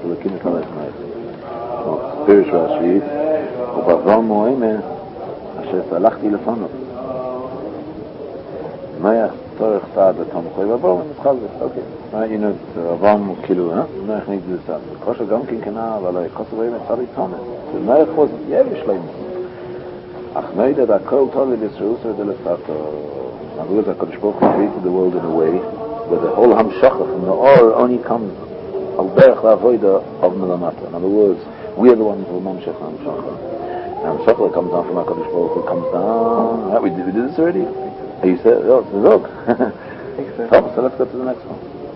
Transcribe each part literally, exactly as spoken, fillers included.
Elokim Kalech Meis. Spiritual Rashi, ובעבר מועימה, אשר סלחתי לפניו. מה היה צורך צעד לתמכוי? ובואו נתחל זה, אוקיי. מה היינו, עברנו כאילו, אה? מה איך נגד זה צעד? כושר גם כן כנה, אבל כוסר באים את צעדי תומת. ומה יכול זה? יש להם. אך נוידע that כל תולי לישראל דלסטטו. I believe that Kodesh Baruch Hu created the world in a way where the whole Hamshachah from the Or only comes al derech la'avoida of Melamata. In other words, we are the ones who Mamshech Hamshachah. Hamshachah comes down from HaKadosh Baruch Hu, comes down. Right, we, did, we did this already? You said, oh, it's a look. So let's go to the next one.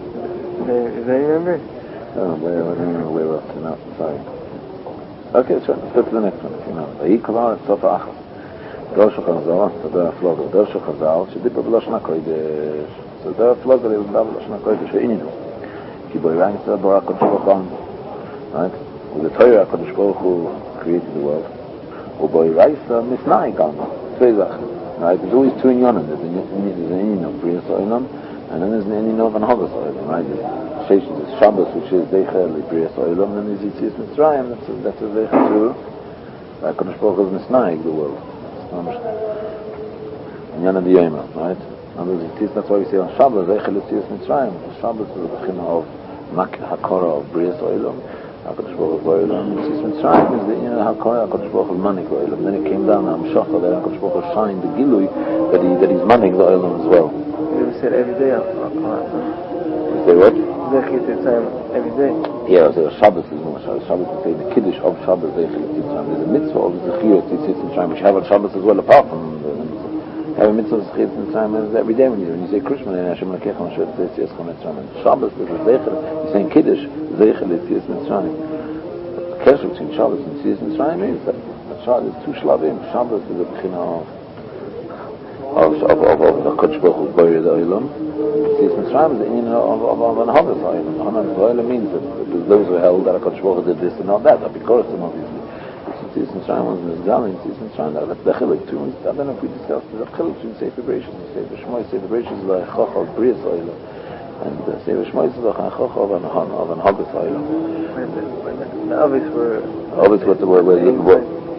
Is that you remember? Oh, where, I don't remember where we're up to now. Sorry. Okay, sure. Let's go to the next one. If you know. Vayikavar et Sofa Achas. Dorsha Chazal, so there are floggers. Dorsha Chazal, she did a B'Lashon HaKodesh. So there are floggers, they will have B'Lashon HaKodesh ve'ininu. Ki bo Yirayim Yisrael Bara HaKadosh Baruch Hu. Right? With the Torah HaKadosh Baruch Hu created the world. Ubo Yirayim Yisrael Misnai Galma. Tzveizach. Right? There's always two inyanim. There's an inyan of B'Riyas Olam, and then there's an inyan of Anhagas Olam. Right? There's Shabbos, which is Deichel B'Riyas Olam, and then there's Yitzias Mitzrayim, that's a Deichel to HaKadosh Baruch Hu Misnai the world. Inyan of the Yoma, right? That's why we say on Shabbos, Eichel Yitzias Mitzrayim. Shabbos is the beginning of Makkah Hakora of B'Riyas Olam. HaKadosh Baruch Hu Olam. Yitzias Mitzrayim is the Inyan of Hakora, HaKadosh Baruch Hu Manik Olam. Then it came down to Hamshachah, that HaKadosh Baruch Hu shined the Gilui, that, he, that he's Manik the Olam as well. You said every day. You say what? Every day. Yeah, so Shabbos is more Shabbos. Shabbos is saying the Kiddush of Shabbos, Eichel Yitzias Mitzrayim. There's a mitzvah of the Zechirah Yitzias Mitzrayim, which have on Shabbos as well, apart from the have a mitzvah of Zechirah Mitzrayim every day when you when you say Krishma and Hashem Lakecha and Shvet Yitzias Mitzrayim. Shabbos is a Zeichel. You're saying Kiddush, Zeichel Yitzias Mitzrayim. The connection between Shabbos and Yitzias Mitzrayim is that Shabbos is two shlavim. Shabbos is a bechina of of of of of the Kodesh Baruch Hu Boyer the Olam. Yitzias Mitzrayim is the inyan of of of an Havas Olam. Hanas Olam means that those who held that Kodesh Baruch Hu did this and not that. That because them obviously. Yitzias Mitzrayim was in the Zalin. Yitzias Mitzrayim. That's the chiluk too. I don't know if we discussed the chiluk between Sefer Bereshis and Sefer Shmos. Sefer Bereshis is like Chachal of B'Riyas Olam, and Sefer Shmos is like Chachal of an of an Havas Olam. The others were. Others were the word where you were.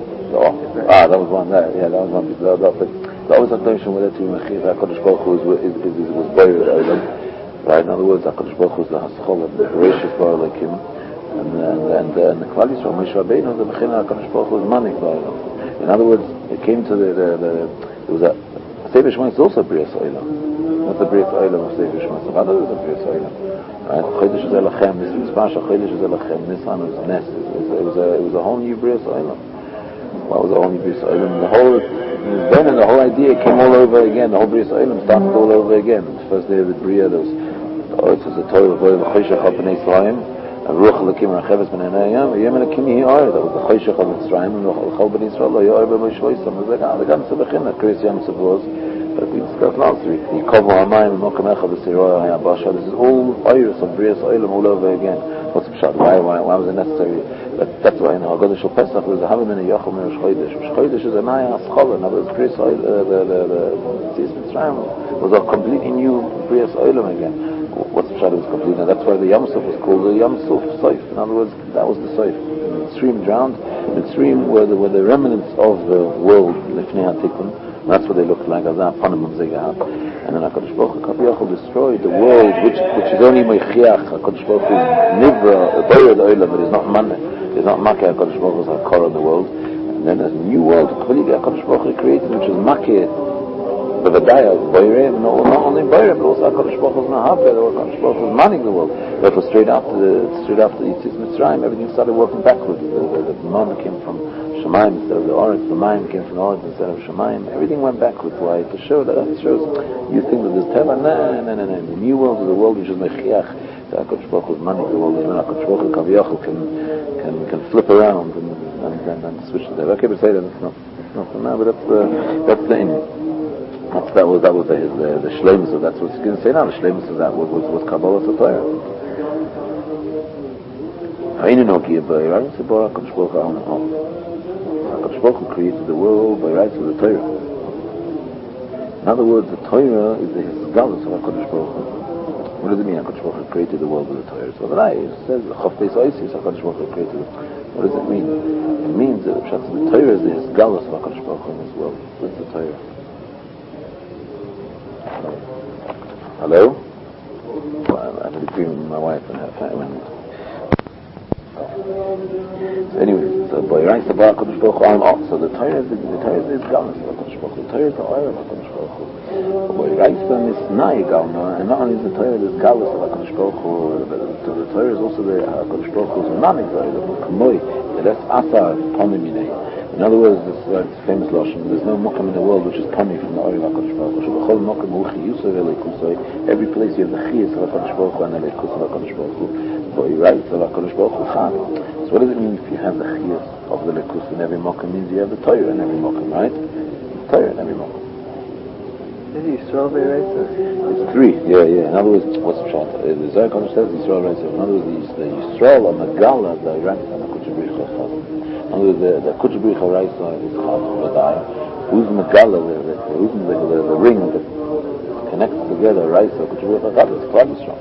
Ah, that was one there. Yeah, that was one. That, that, but that was a notion where the two Mechiv HaKadosh Baruch Hu was is is was Boyer Olam. Right. In other words, HaKadosh Baruch Hu was the Haschol of the Bereshis Bar Lekim. And and and, uh, and the Klal Yisrael Moshe Rabbeinu the Bechina HaKadosh Baruch Hu was Manik Ba'olam. In other words, it came to the the, the it was a Sefer Shmos is also B'Riyas Olam. Not the B'Riyas Olam of Sefer Shmos. The other is a B'Riyas Olam. Right? Chodesh is Elachem. This is Pasha. Chodesh is Elachem. Nisan was Nes. It was a it was a whole new B'Riyas Olam. What was a whole new B'Riyas Olam? The whole then and the whole idea came all over again. The whole B'Riyas Olam started all over again. The first day of the B'Riyah, there was oh, it was the Torah of the Choshech of Bnei Yisrael. Ruach Elokim Racheves Ben Enayim, Yem Elokim Yehi Or. That was the Choshech of Mitzrayim, and Ruach Chol Ben Yisrael Lo Yehi Or B'Moshe Yisrael. It was like ah, the Ganze Bechina, Kriyas Yam Tzavos. But we discussed last week. Yikovu Hamayim Mokom Echad B'Siroi Hayabasha. This is all Oiris of B'Riyas Olam all over again. What's the pshat? Why, why, why was it necessary? But that's why in Haggadah Shel Pesach was a Havim in a Yochel Rosh Chodesh. Rosh Chodesh is a Naya Aschol. In other words, Kriyas Olam, the the the Yitzias Mitzrayim was a completely new B'Riyas Olam again. What's the shadow was complete? Now that's why the Yam Suf was called the Yam Suf Seif. In other words, that was the Seif. The stream drowned. The stream were the, were the remnants of the world, Lifnei HaTikun. That's what they looked like. And then HaKadosh Baruch Hu Kaviyachol destroyed the world, which which is only Meichiach. HaKadosh Baruch Hu is Nivra, Boyer the Olam, but it's not Maneh. It's not Makeh. HaKadosh Baruch Hu is HaKorah in the world. And then there's a new world, HaKadosh Baruch Hu created, which is Makeh. The Vadaya, Boyer, no, not only Boyer, but also HaKadosh Baruch Hu is Nahaper, HaKadosh Baruch Hu is manning the world. Therefore, straight after the straight after Yitzias Mitzrayim, everything started working backwards. The, the, the man came from Shemaim instead of the Oretz. The Mayim came from the Oretz instead of Shemaim. Everything went backwards. Why? To show that it shows you think that there's Teva. No, no, no, no. The new world is the world which is Mechiach. So HaKadosh Baruch Hu is manning the world. And HaKadosh Baruch Hu Kaviyachol can can can flip around and and, and, and switch it there. Okay, but say that it's not it's not for now, but that's the that's the end. That's, that was that was the the, the shleimus of that's what it's going to say now. The shleimus of that was was, was Kabbalah Torah. Hainu Nokia by right, so HaKadosh Baruch Hu HaKadosh Baruch Hu created the world by rights of the Torah. In other words, the Torah is the Hisgalus of HaKadosh Baruch Hu. What does it mean? HaKadosh Baruch Hu created the world with the Torah. So the Rai says, Chafteis Oisis, HaKadosh Baruch Hu created it. What does it mean? It means that the Torah is the Hisgalus of HaKadosh Baruch Hu in this world. What's the Torah? Hello? Well, I'm in agreement with my wife and her family. So anyway, so by Rai Sabah HaKadosh Baruch Hu, I'm off. So the Torah is the Torah is the Hisgalus of HaKadosh Baruch Hu. The Torah is the oil of HaKadosh Baruch Hu. Boy, writes them is Nai Galna, and not only is the Torah is Galus of HaKadosh Baruch Hu, but the Torah is also the HaKadosh Baruch Hu's Mani Torah, the Kamoi, the rest Asar, Ponimine. In other words, this uh, famous Lashon, there's no Mokum in the world which is Poni from the Ori of HaKadosh Baruch Hu. Shebachol Mokum Uchi Yusuf Elekusoi, every place you have the Chiyas of HaKadosh Baruch Hu and Elekus of HaKadosh Baruch Hu. Boy, writes of HaKadosh Baruch Hu Chad. So what does it mean if you have the Chiyas of the Elekus in every Mokum? It means you have the Torah in every Mokum, right? The Torah in every Mokum. Is he strawberry rice? It's three, yeah, yeah. In other words, what's the shot? The Zohar Kodesh says Yisrael rice. In other words, the Yisrael or Megala, the rice and the Kuchabricha Chaz. In other words, the, the Kuchabricha rice is Chaz, Vadai. Who's Megala, the, the, who's the, the, the ring that connects together rice or Kuchabricha Chaz? It's Klal Yisrael.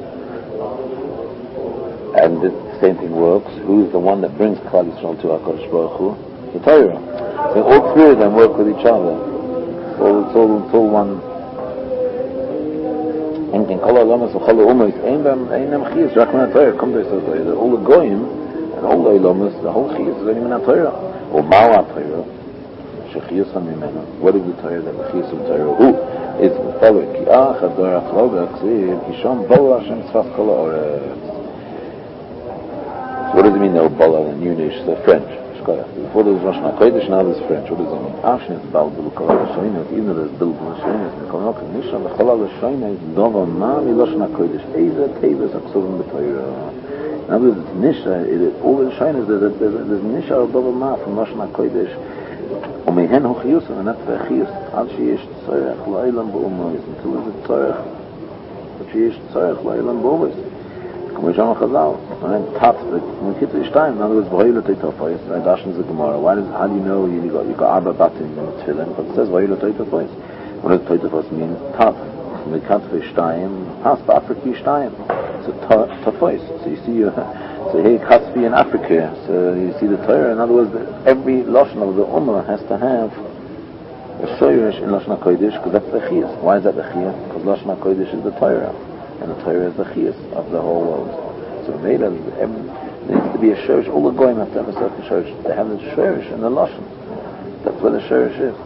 And the same thing works. Who's the one that brings Klal Yisrael to HaKadosh Baruch Hu? The Torah. So all three of them work with each other. So it's all, it's all one. In Kol HaOlamas v'Chol HaUmos, ein them chiyas, rak min HaTorah, come to the all the goyim, and all the Olamas, the whole chiyas is only min HaTorah. Or Ma'u HaTorah, shechiyas HaMimena. What is the Torah that the chiyas of Torah? Who is the following? Ki ach ador achloga, ksiv, kisham bola Hashem tzfas kol ha'oretz. So what does it mean, they're bola and Yunish, they're French. Before there was Rosh HaKodesh, now there's French. What does it mean? Ashnet Balbul Kol HaLashonos, even though there's Bilbul HaLashonos, Mikol Nokim Nisha V'Chol HaLashonos, Dova Ma Milosh HaKodesh, Eza Teves HaKsuvim B'Torah. In other words, Nisha, all the Lashonos, there's there's Nisha or Dova Ma from Rosh HaKodesh, Umehen Hu Chiyusim, and that's the Chiyus, Ad Sheyesh Tzorech La'ilam B'Umois, until there's a Tzorech, Ad Sheyesh Tzorech La'ilam B'Umois. Como Yisham Chazal, and Tat, when Kitzur Yishtayim, in other words, V'hoyu L'toi Tofos, right, Dashan is the Gemara. Why does, how do you know you got, you got Arba Batim in the Tefillin? Because it says V'hoyu L'toi Tofos. What does Toi Tofos mean? Tat. When Kitzur Yishtayim, Pas Ba'Afrik Yishtayim. So Tofos. So you see, uh, so here Katzvi in Africa, so you see the Torah. In other words, every Lashon of the Ummah has to have a Shoyrish in Lashon HaKodesh, because that's the Chiyas. Why is that the Chiyas? Because Lashon HaKodesh is the Torah. And the Torah is the chiyas of the whole world. So there needs to be a shorish. All the goyim have to have a certain shorish. They have the shorish and the lashon. That's where the shorish is.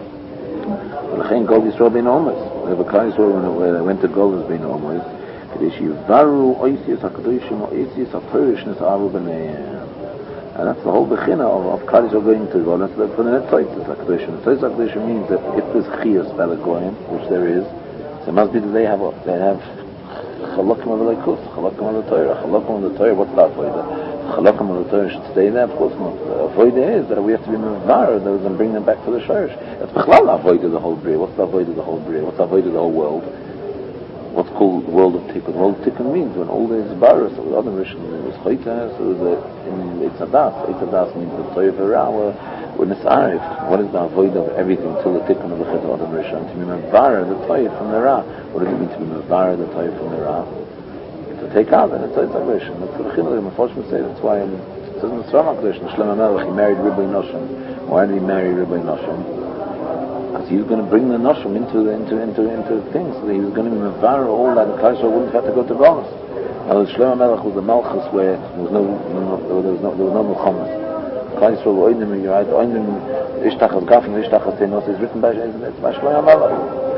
And the Chayin Gol Yisrael bein Omas. The B'Kal Yisrael, when they went to Gol, was bein Omas. Kadesh Yivaru Oisius HaKadoshim Oisius HaTorishnis Aru B'neihem. And that's the whole bechina of, of Kal Yisrael going to Gol. That's the Tzaitis HaKadoshim. Tzaitis HaKadoshim means that if there's chiyas by the goyim, which there is, so it must be that they have they have Chalakim of the Leikus, Chalakim of the Torah, Chalakim of the Torah. What's that avoida? Chalakim of the Torah should stay there. Of course not. The avoida is that we have to be mevar, those and bring them back to the shorish. That's bechlal avoida the whole bria. What's the avoida the whole bria? What's the avoida the whole world? What's called the world of Tikkun? The world of Tikkun means when all these baras, so the other mission was chayta, so the in Eitzadas. Eitzadas means the Torah v'ra, when it's arif. What is the avoid of everything till the Tikkun of the Chet of Adam Rishon? To be mevar the Torah from the ra. What does it mean to be mevar the Torah from the ra? To take out and the Torah Rishon. That's what the Chinuch the Meforshim say. That's why um, it says in the Sramach Kodesh, Shlomo Melech, he married Rabbi Noshim. Why did he marry Rabbi Noshim? Because he was going to bring the Noshim into into into into things. So he was going to be mevar all that. The Klal Yisrael wouldn't have to go to Golos. Now the Shlomo Melech was the Malchus where there was no there was no there was no Milchamas. Klal Yisrael oinim you right oinim ishtachas gafim ishtachas tenos is written by by Shlomo Melech.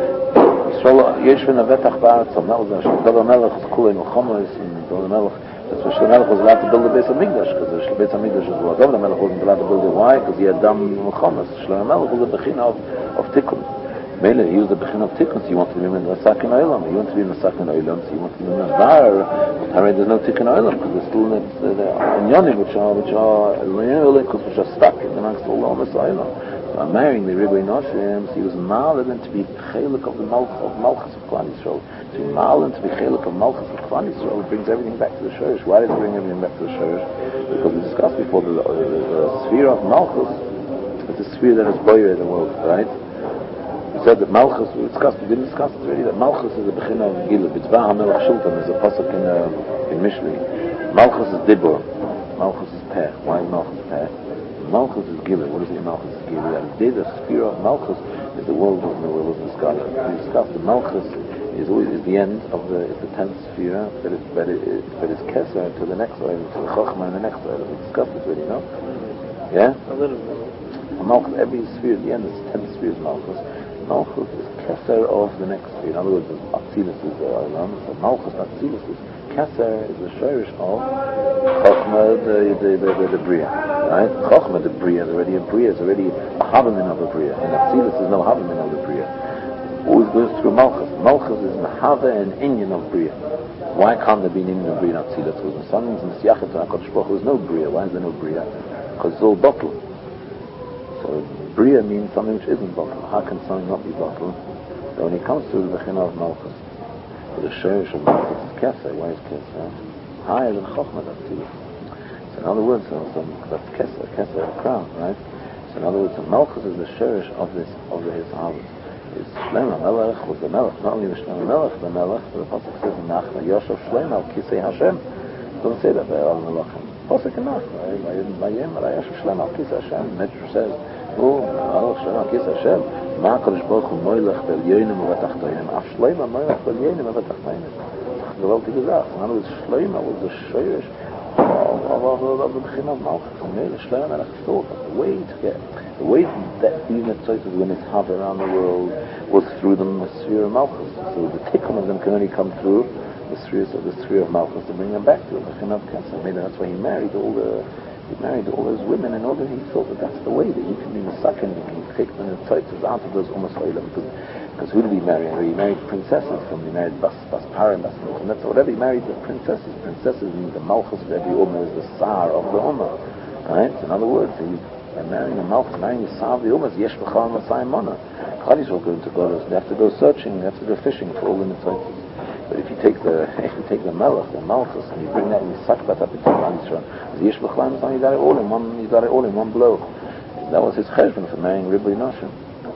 Yisrael yeshvin avetach ba'aratzam. That was the Shlomo Melech was kulei Milchamas and Shlomo Melech. That's why Shlomo Melech was allowed to build the Beis Hamikdash, because the Beis Hamikdash was Shlomo Melech wasn't allowed to build it. Why? Because he had dam Milchamas. Shlomo Melech was the bechina of of Tikkun. Mele, he was the bechina of Tikkun. So you want to be in the Sakin Olam. You want to be in the Sakin Olam. So you want to be in the Var. But there's no Tikkun Olam because there's still the Inyanim which are which are which are stuck in amongst all the Olam. So I'm marrying the Rebbe Noshim. So he was maled and to be chelik of the Malch of Malchus of Klal Yisrael. To be maled and to be chelik of Malchus of Klal Yisrael brings everything back to the Shorish. Why does it bring everything back to the Shorish? Because we discussed before the, the, the sphere of Malchus. It's a sphere that is boyer in the world, right? We said that Malchus, we discussed, we didn't discuss it already, that Malchus is a Bechina of Gila. B'tzvah HaMelech Shultan is a pasuk in, uh, in Mishli. Malchus is Dibur. Malchus is Peh. Why is Malchus Peh? Malchus is Gila. What does it mean, Malchus is Gila? And the sphere of Malchus is the world of the world of the sky. We discussed that Malchus is always is the end of the, is the tenth sphere, but it's, but it, but it's Kesser to the next level, to the Chochmah and the next level. We discussed it already, no? Yeah? A little bit. Malchus, every sphere at the end is tenth sphere is Malchus. Malchus is Kesser of the next sphere. In other words, Atzilus is uh, Olam. So Malchus, Atzilus is Kesser is the Shorish of Chochmah, the the the, the, the Bria. Right? Chochmah, the Bria, is already a Bria, is already a Havamin of a Bria. And Atzilus is no Havamin of the Bria. Always goes through Malchus. Malchus is Mahava and Inyan of Bria. Why can't there be an Inyan of Bria and Atzilus? Because the sun is in Siachet and HaKadosh Baruch Hu is no Bria. Why is there no Bria? Because it's all bottle. So Bria means something which isn't bottle. How can something not be bottle? So when he comes to the Bechina of Malchus, the Shorish of Malchus is Kesser. Why is Kesser? Higher than Chochmah, that's Atzilus. So in other words, so, so that's Kesser, Kesser, a crown, right? So in other words, so Malchus is the Shorish of this, of the his harvest. Is Shlomo Melech was the Melech, not only was Shlomo Melech the Melech, but the Pasuk says in Nachla, Yoshev Shlomo al Kisei Hashem. It doesn't say that there are Melechim. Pasuk in Nachla, Vayem Yoshev Shlomo al Kisei Hashem. Medrash says, Oh, Melech Shlomo al Kisei Hashem. Ma HaKadosh Baruch Hu Moilech B'Elyonim U'Vatachtonim. Af Shlomo Moilech B'Elyonim U'Vatachtonim. Gewaltige Sache. In other words, Shlomo was the Shorish of the Bechina of Malchus. And really, Shlomo Melech thought that the way to get The way that even the choices when it's half around the world was through the sphere of Malchus. So the tikkun of them can only come through the sphere of the sphere of Malchus to bring them back to the Bechina of Kesser. Maybe that's why he married all the he married all those women in order he thought that that's the way that he can be Masakin, he can take them the choices out of those Umas Olam. Because because who did he marry? He married princesses. From he married Bas Bas Parim, Bas and that's whatever he married the princesses. Princesses means the Malchus of every Ummah is the Tsar of the Ummah. Right? In other words, he and marrying a Malchus, marrying the Sav, the Umas, Yesh B'chal Masai Mona. Chadis will go into Golos. They have to go searching, they have to go fishing for all the mitzvahs. But if you take the if you take the Melech, the Malchus, and you bring that and you suck that up into the Yisrael, Yesh B'chal Masai, you got it all in one. You got it all in one blow. That was his cheshbon for marrying Ribli Noshim.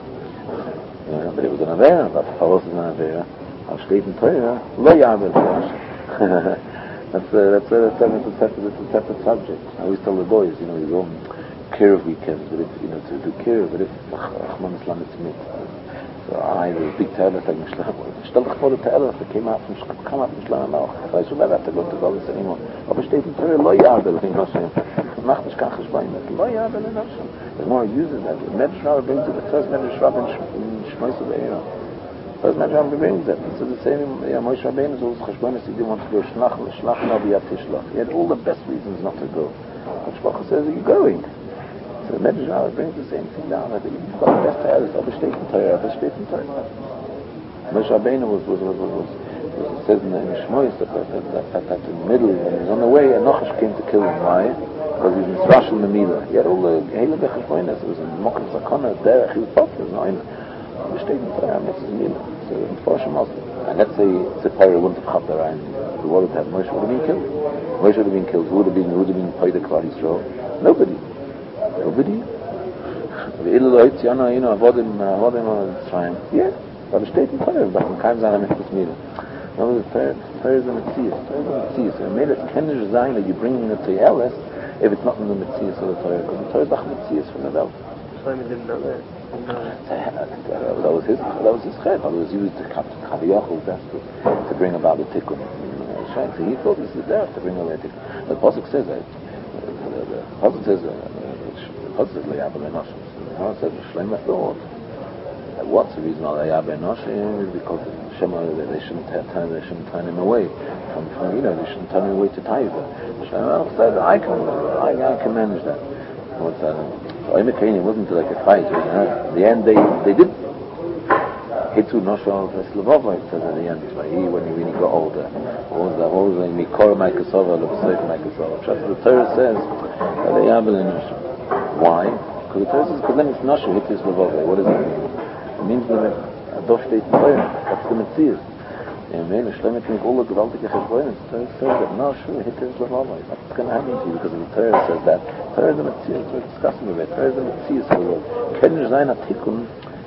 Yeah, but it was an Avera. But Paros is an Avera. Al Shleit in Torah, Lo Ya'abel Noshim. That's a that's a that's a separate that's a separate subject. I always tell the boys, you know, you go Kirov weekends, but if you know to do Kirov, but if Achman Islam it's me. So I was a big Ta'elef like Mishlam. Stel Chmod Ta'elef that came out from come out from Shlomo Melech. So I should never have to go to Golis anymore. Aber steht in Torah Lo Ya'abel Noshim. Macht nicht kach Shvaim. Lo Ya'abel Noshim. The more he uses that, the Medrash Rabbah brings it. The first Medrash Rabbah in Shmois Be'era. First Medrash Rabbah brings that. So the same. Yeah, Moshe Rabbeinu is always Cheshbonis. He didn't want to go Shlach Shlach Nabi Tishlach. He had all the best reasons not to go. But Shlomo says, "Are you going?" So the Medrash Rabbah brings the same thing down. That you've got the best Ta'elef. Aber steht in Torah. Aber steht in Torah. Moshe Rabbeinu was was was was. It says in the Shmois that that that in the middle when he was on the way, Enochash came to kill him. Why? Because he was Misrashel Memila. He had all the Heilige Cheshbonis. It was in Mokim Zakona, Derech, he was popular. No, aber steht in Torah. Mitzvah Mila. So in Forsham also. And let's say Zipporah wouldn't have cut the Ryan. The world would have Moshe would have been killed. Moshe would have been killed. Who would have been? Who would have been Paida Klal Yisrael? Nobody. Nobody. The Elohites, you know, you know, avodim, avodim on the time. Yeah, but the state in Torah, but in Kaim Zana Mitzvah Mila. No, the Torah is a Mitzvah. Torah is a Mitzvah. So it made it Kenish Zayin that you're bringing it to Elis if it's not in the Mitzvah of the Torah, because the Torah is not Mitzvah from the Welt. Shlomo didn't know that. That was his. That was his chayv. That was used to capture Chaviyochel best to, to bring about the tikkun. So he thought this is there to bring about the tikkun. The pasuk says that. The pasuk says the pasuk says Le'yabel Enoshim. The pasuk says Shlomo thought. What's the reason why Le'yabel Enoshim? Because Shema they shouldn't turn they shouldn't turn him away from, from you know they shouldn't turn him away to Taiva. Shlomo said I can I, I can manage that. What's that? So it wasn't like a fight. You know? In the end, they they did. Hitzu Noshal Veslavova. It says at the end, he when he really got older. What was that? What was the Mikor Maikasova, Lebasek Maikasova? The Torah says that they have an Noshal. Why? Because the Torah says because then it's Noshal Hitzu Veslavova. What does it mean? It means that a Dosh State Torah. That's the Mitzvah. And then Shlomo think all the gewaltige Cheshbonis. The Torah says that Noshal Hitzu Veslavova. That's going to happen to you because the Torah says that. Torah is the Mitzvah, we're discussing about Torah is the Mitzvah, so Kenish Zayin HaTikun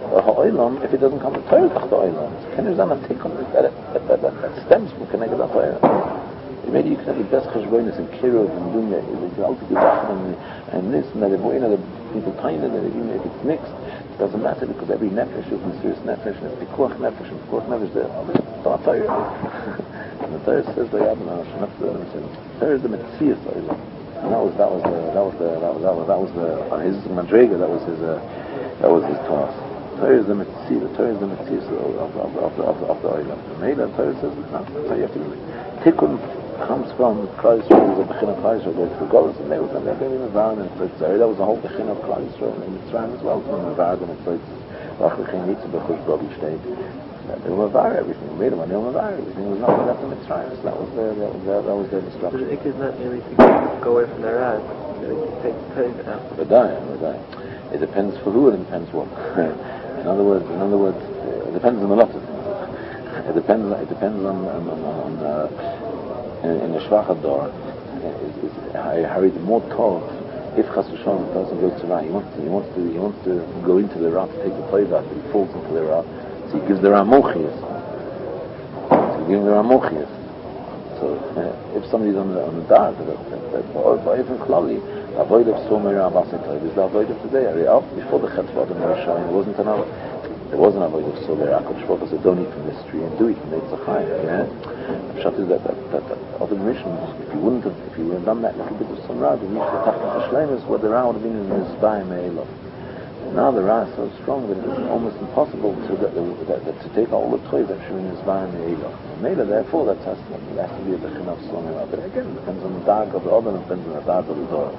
ha'olam, if it doesn't come to Torah, it's the olam. Can you understand that that that that that stems from connected to Torah? Maybe you can have the best cheshbonis and kirov and dunya, and all the and and this and that. You know, the people tiny that even if it's mixed, it doesn't matter because every nefesh is a serious nefesh, and it's pikuach nefesh, and pikuach nefesh there. It's not Torah. And the Torah says the Yad Manash, not the Torah is the Metzias Torah. And that was that was the that was the that was that was, that was the on his Madrega, that was his uh, that was his task. Torah is the Metzias, the Torah is the Metzias of of of of the of the of the Olam. The Meila Torah says no, so you have to Tikkun comes from Klal Yisrael, the Bechin of Klal Yisrael, goes to Golos and Meila, and they're going in the environment. That was the whole Bechin of Klal Yisrael in Mitzrayim as well. From the environment, so it's Rachel Nitz Bechush Bobby State. They were Mavar everything. Made them on they were Mavar everything. It was not left in Mitzrayim. So that was their that was their, that was their destruction. But the ikka is not merely to go away from their Rad. They take the pain out. But dying, but dying. It depends for who and it depends what. in other words, in other words, it depends on a lot of things. It depends. It depends on on, on, on uh, in, in the Shvachador. I hurried more tov. If Chas v'Shalom, the person goes to Ra, he wants to, he wants to, he wants to go into the Ra to take the play back. He falls into the Ra. So he gives the Ramochias. So he gives the Ramochias. So uh, if somebody's on the on the dark, but even Klali, the avoid of Somer Abasitoid is the avoid of today. Before the Chetz V'Adam Yerushalayim, there wasn't an there wasn't an avoid of Somer. HaKadosh Baruch Hu said, don't eat from this tree and do eat from the Tzachayim. Yeah. The Pshat is that that that, that other mission. If you wouldn't have, if you would have done that little bit of Somer, the reach the Tachlis Shleimus, what the Ra would have been in the Zbayim Eilof. Now the Ra is so strong that it's almost impossible to that, that, that, to take all the toys that Shemini is buying the Eilah. Mela, therefore, that has to, has to be a Bechin of Slomim. But again, it depends on the dark of the other, and it depends on the dark of the door.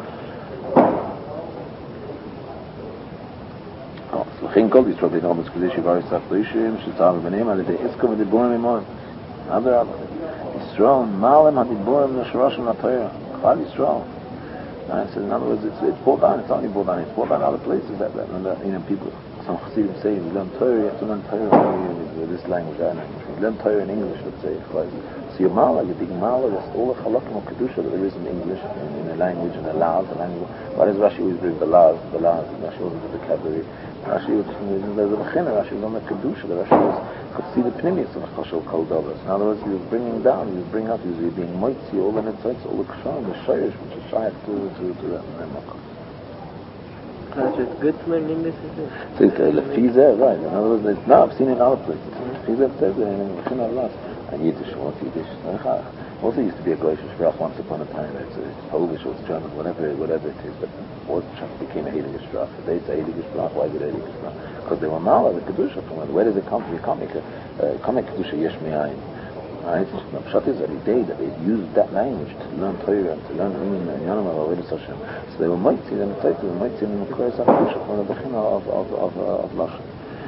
Oh, so Chin Kol Yisrael B'nei Omes Kedeshi Varis Aflishim Shetzal B'neim Al Yedei Iska V'Diburim Imor. Other other Yisrael Malem Hadiburim Neshroshim LaTorah. Klal Yisrael. And I said, in other words, it's, it's brought down, it's only brought down, it's brought down other places that, that, that you know, people, some Chassidim say, you learn Torah, you have to learn Torah with, with this language, that language. You learn Torah in English, let's say. So your Mala, your big Mala, that's all the Chalakim of Kedusha that there is in English, in, in the language, and the Lav, the language. Why does Rashi always bring the Lav, the Lav, Rashi always brings the vocabulary? Rashi was, there's a Bechina, Rashi was on the Kedusha, the Rashi was, could see the Pnimius of the Chashal Kol Davos. In other words, he was bringing down, he was bringing up, he was being Moitzi, all the Netzites, all the Kshon, the Shayish, which is Shayach to, to, to that Makkah. So it's good to learn English, is it? So it's uh, Lefizeh, right. In other words, it's, no, I've seen it in other places. Lefizeh says it in Bechina Allah. And Yiddish, what's Yiddish? Also used to be a Goyish Sprach once upon a time. It's, it's Polish or it's German, whatever, whatever it is. But what became a Heilige Sprach? Today it's a Heilige Sprach. Why is it a Heilige Sprach? Because they were Mala, the Kedusha. From where does it come from? You can't make a, uh, can't make Kedusha Yesh Me'ayin. Right? The Pshat is every day that they used that language to learn Torah and to learn Rimim and Yonim of Avodas Hashem. So they were Moitzi, and the Tzaitis were Moitzi in the Koyas HaKedusha from the Bechina of, of, of, uh, of Lashon.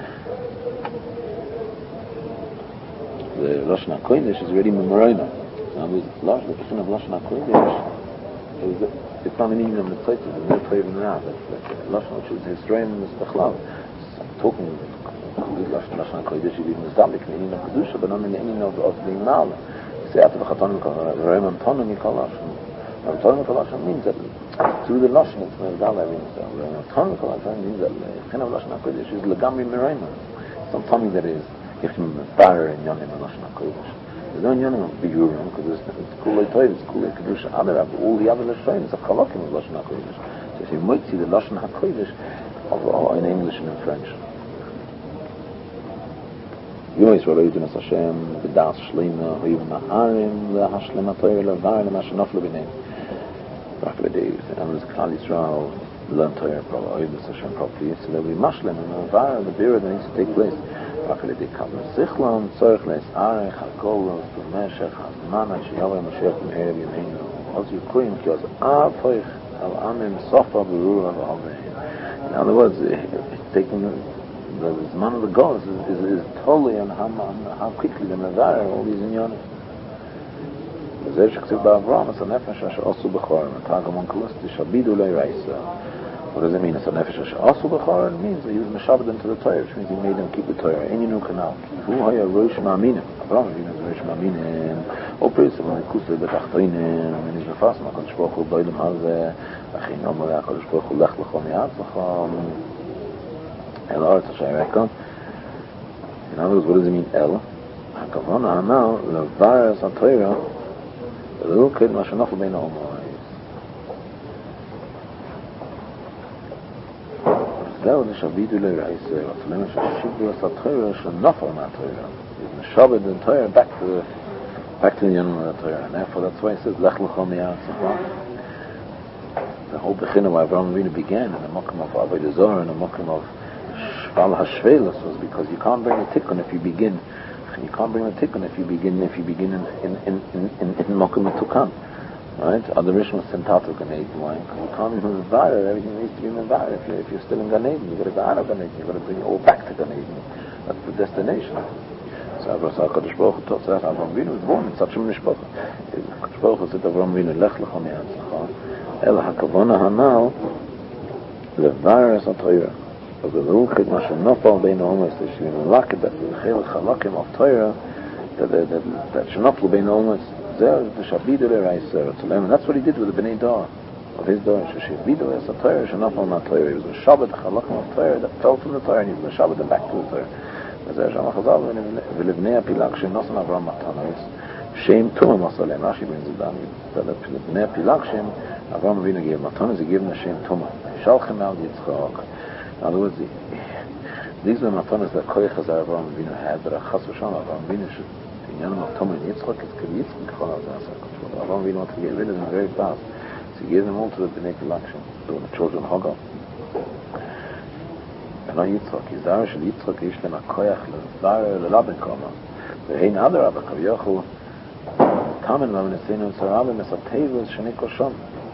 The Lashon HaKodesh is already Memoraina. Now with Lashon, the Bechina of Lashon HaKodesh is it's not an even of the Tzaitis, there's no Torah in the Ra. Lashon, which is Hisroim and Bechlav. Talking Lashon HaKodesh, you even Zdalik, the meaning of Kedusha, but not in the meaning of, of being Mala. You say, after the Chatonim Kol Rehman Tonim Yikol Lashon. Rehman Tonim Yikol Lashon means that through the Lashon, it's Mevdala means that. Rehman Tonim Yikol Lashon means that the Bechina of Lashon HaKodesh is Legami Merayman. It's not Tommy that is, you have to be Bar in Yonim and Lashon HaKodesh. There's no Yonim of Bigurim, because it's Kulei Toiv, it's Kulei Kedusha, other, all the other Lashonim, it's a Chalakim of Lashon HaKodesh. So if you might see the Lashon HaKodesh in English and in French. Yom Yisrael Yidin Es Hashem B'das Shlema Hoyiv Ma'arim L'Hashlema Torah L'Var L'Ma Shenoflu B'nei Rak L'Dei and as Klal Yisrael learn Torah properly Hoyiv Es Hashem properly so there will be Mashlem and L'Var the Bira that needs to take place Rak L'Dei Kabel Sichlam Tzorech Leis Arech HaKol L'Meshech HaZman HaShiyav HaMashiach M'erev Yemeinu Oz Yukuyim Ki Oz A'Poich Al Amim Sofa B'Ruah V'Amein. In other words, it's taking the Zman of the gods is, is, is totally on how, how quickly the Nazar all these inyonim. The Zeh Shektiv Ba'Avram is a nefesh asher osu b'chorim. And Targum Onkelos Tishabidu Le'Reisa. What does it mean? It's a nefesh asher osu b'chorim. It means that he was meshabed into the Torah, which means he made them keep the Torah. Any new canal. Who haya Rosh Ma'aminim? Avram Avinu is Rosh Ma'aminim. O Pris of Kusei B'Tachtoinim. And he's Mefas HaKadosh Baruch Hu B'Olam Hazeh. Achin Omer HaKadosh Baruch Hu Lech L'Cho Mi'atzacham. El Arts Hashem. In other words, what does it mean, El? HaKavana Hanal, Levaras HaTorah, L'Ukid Mashanofel Bein HaOmois. Zeu D'Shavidu L'Reisei, Vatulem Shashibu HaTorah, Shanofel HaTorah. He's Meshabed the Torah back to the, back to the Yonam of the Torah. And therefore, that's why it says, Lech L'chol Mi'atzah. The whole beginning where Avraham Avinu began, in the Mokum of Avodah Zarah, in the Mokum of Shval HaShvelos, was because you can't bring a tikkun if you begin. You can't bring a tikkun if you begin if you begin in in in in, in Mokum Tukan, right? Other Rishon was sent out to Gan Eden. Why? You can't be Mevar. Everything needs to be Mevar. If you if you're still in Gan Eden, you got to go out of Gan Eden. You got to bring it all back to Gan Eden. That's the destination. So Avraham Kadosh Baruch Hu taught that Avraham Avinu was born in such a mishpacha. Kadosh Baruch Hu said Avraham Avinu Lech L'chol Mi'atzah. El HaKavana Hanal Levaras HaTorah. But the L'Ukid Mashanofel Bein HaOmois, they should be melaked that the Chel Chalakim of Torah that that that Shanofel Bein HaOmois, Zeh D'Shavidu L'Reisei Vatulem, and that's what he did with the Bnei Dor of his Dor. Sheshavidu Es HaTorah Shanofel HaTorah. He was a Shabbat Chalakim of Torah that fell from the Torah, and he was a Shabbat back to the Torah. Zeh Shamach Hazav V'Livnei HaPilak She'nosan Avraham Matanos Shem Tumah Masalem. Rashi brings it down that the Livnei HaPilak Shem Avraham Avinu gave Matanos. He gave him a Shem Tumah. Shalchem Al Yitzchak. In other words, these were matanos that koyach that Avraham Avinu had, that Chas v'Shalom Avraham Avinu should, in Yanam of Tumah and Yitzchak, it's K'v Yitzchak K'chol HaZeh. Avraham Avinu wanted to get rid of them very fast, so he gave them all to the Bnei Pilakshim, to the children of Hagar. And not Yitzchak, Yizar shel Yitzchak yish lem HaKoyach l'Zar l'Laben Kama. V'hein Adar Abba Kav Yochel Tamen V'Amnesenu Tzarabim Esatevus Sheni Koshon.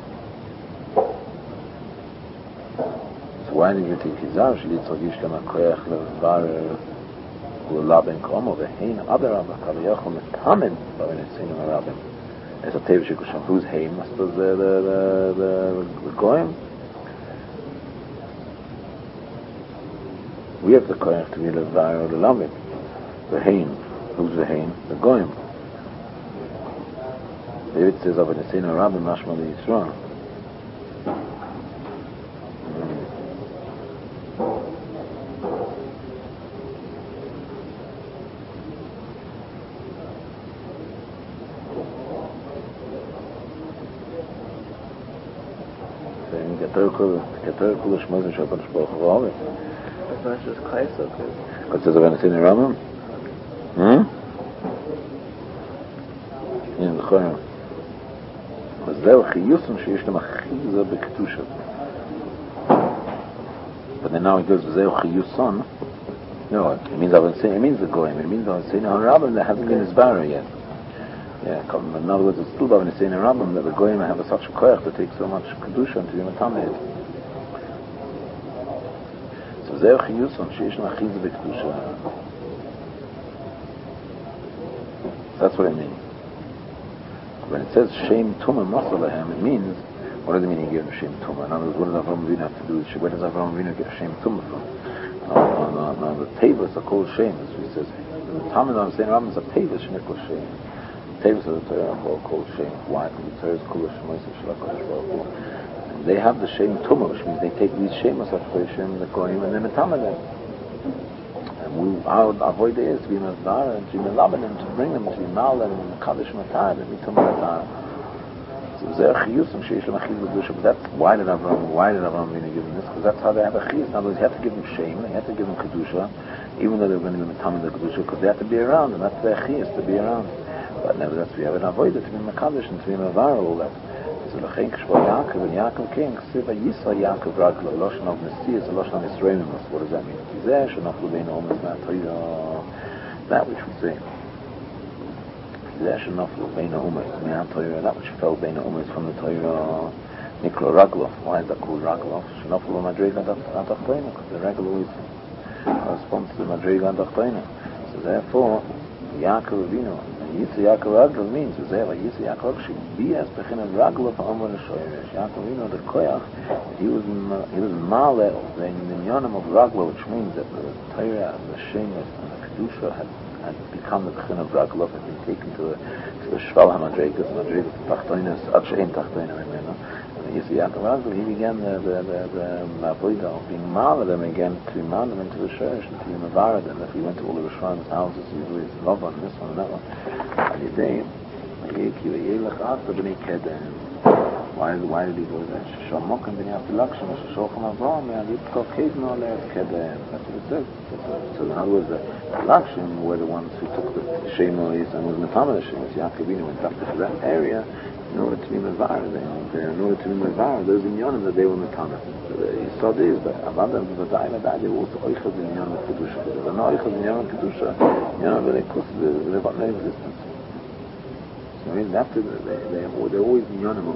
Why did you take Yizar shel Yitzchak yish lem HaKoyach l'Zar l'Laben Kama? V'hein Adar Abba Kav Yochel Tamen V'Amnesenu Tzarabim Esatevus Sheni Koshon. Who's Haim? That's the the the the, the Goyim. We have the koyach to be levar or lelavim. The hain, who's the hain? The goyim. David says of an esena rabbi mashma the Yisrael. Saying Keter Kula Shmozim Shakadosh Baruch Hu V'Avet. As much as Kaisok is. God says of anything in Ramam? Hmm? In the Chayim. But there are chiyusim sheyesh them achiza b'kedusha. But then now it goes, there are chiyuson. No, it means it means the Goyim. It means Avon Seina HaRabim that hasn't been his barra yet. Yeah, in other words, it's still Avon Seina HaRabim that the Goyim have a such a koyach that takes so much kedusha to be matamed. Zeh chiyuson sheish nachiz b'kedusha. That's what it means. When it says shem tumah masalahem, it means, what does it mean he gave him shem tumah? In other words, what does Avraham Avinu have to do? Where does Avraham Avinu get shem tumah from? Now, now, now the tables are called shem, as he says. The Talmud I'm saying, Rambam is a tables shenekol shem. Tables of the Torah are called shem. Why? Because the Torah is called shmoyis shalakadosh baruch hu. They have the Shem Tumah, which means they take these Shemas of Shem, the Kohen, and then Metamah them. And we, our avoid is to be Mazdar and to be Melaban and to bring them to be Mal and Kaddish Matar and be Tumah Matar. So Zeh Chiyusim Sheish L'Machiz L'Dusha. But that's why did Avraham, why did Avraham Avinu give them this? Because that's how they have a Chiz. In other words, you have to give them Shem, you have to give them Kedusha, even though they're going to be Metamah the Kedusha, because they have to be around, and that's their Chiz, to be around. But nevertheless, we have an avoid to be Makadish and to be Mavar, all that. So the Chen Kishbo Yaakov and Yaakov King Siva Yisra Yaakov Ragla Loshon of Messias Loshon of Israelim. What does that mean? Kizeh Shenochlu Bein Omes Ma'atoira. That which we say. Kizeh Shenochlu Bein Omes Ma'atoira. That which fell Bein Omes from the Torah. Niklo Raglov. Why is that called Raglov? Shenochlu Madriga Adachtoina. Because the Raglov is corresponds to the Madriga Adachtoina. So therefore, Yaakov Avinu. Yitzi Yaakov Raglav means Zeh Yitzi Yaakov should be as Bechinah Raglav Amar Shoyresh. Yaakov Avinu the Koyach, he was he was Maleh the Minyanim of Raglav, which means that the Torah and the Shemus and the Kedusha had, had become the Bechinah Raglav, had been taken to the to the Shval HaMadregas, Madregas Tachtoinas, Ad Shein Tachtoina Remena. And You see, Yaakov Avinu, he began the the the, the Avodah of being mal them again, to mal them into the church and to be Mavara them. If we went to all the Rishon's houses, he was love on this one and that one. Why why did he go there? Shomok and Bnei Abdulakshim, Shochem Avram, and it's called Kedno Lev Kedem. That's what it says. So in other words, the Abdulakshim were the ones who took the Shemois and was Matama the Shemois. Yaakov Avinu went up to that area in order to be Mavara them. In order to be Mavara, those in Yonim that they were Matama. You saw this, but Avadam was a time that they were also Oichaz in Yonim Kedusha. They were not Oichaz in Yonim Kedusha. Yonim, but they got no existence. So I mean, after they, they, they're always in Yonim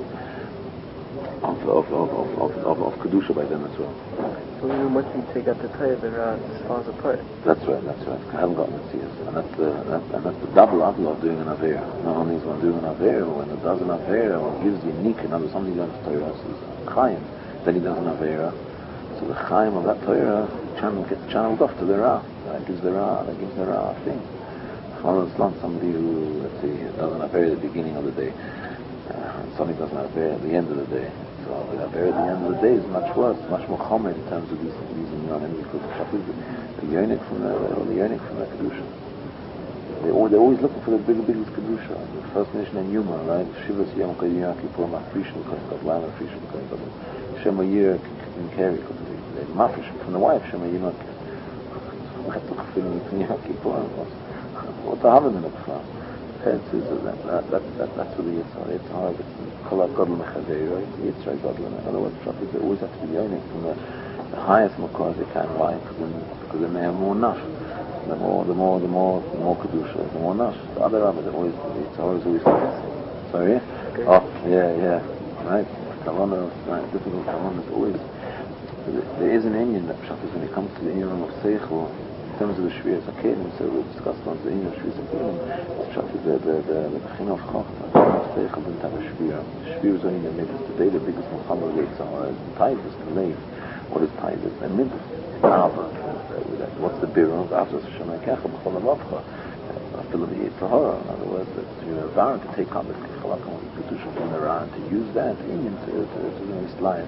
of of of of of, of, of kedusha by them as well. So even once you take out the Torah, the Ra falls apart. That's right. That's right. I haven't gotten it yet, and that's the that, and that's the double avla of doing an avera. Not only is one doing an avera, when it does an avera, one gives unique. In other words, somebody does Torah is chaim, then he does an avera. So the chaim of that Torah channel gets channeled off to the Ra. That gives the Ra. That gives the Ra a thing. Follows along somebody who, let's see, does an avera at the beginning of the day. Uh, somebody doesn't have bear at the end of the day. So the bear at the end of the day is much worse, much more common in terms of these these inyanim, because the the yonik from the or the yonik from the kedusha. They they're always looking for the bigger, biggest kedusha. The first nation in Yuma, right? Shivas Yom Kayim Kippur Mafrishim Kohen Gadol Mafrishim Kohen Gadol Shema Yir in Keri because they mafrishim from the wife Shema Yim. What the feeling in Yom Kippur? What the having in the farm? That, that, that, that, that's what the Yitzhar. Yitzhar is Kolak Godel Mechaveiro. Yitzhar Godel. In other words, they always have to be yonik from the, the highest makor they can. Why? Because then, because then they have more nash. The more, the more, the more, the more kedusha, the more nash. The other rabbis are always, the Yitzhar is always. Sorry? Okay. Oh, yeah, yeah. Right. Kavana, right. Difficult Kavana is always. There is an Indian that Pshat when it comes to the Indian of Seichel. In terms of the Shvias HaKelim, so we discussed on the Indian Shvias HaKelim, the the the the Bechina of Chachma, the Seichel didn't have a Shvir. The Shvir is only the Midas. Today the biggest Muhammad Yitzhar is the Taibas, the Leif. What is Taibas? The Midas. Ava. What's the Birah of Avos Hashem HaKecha, B'chol HaMavcha? After the Yitzhar, in other words, it's your Varen to take on the Kechalakam of the Kedusha from the Ra and to use that Indian to to to do his life.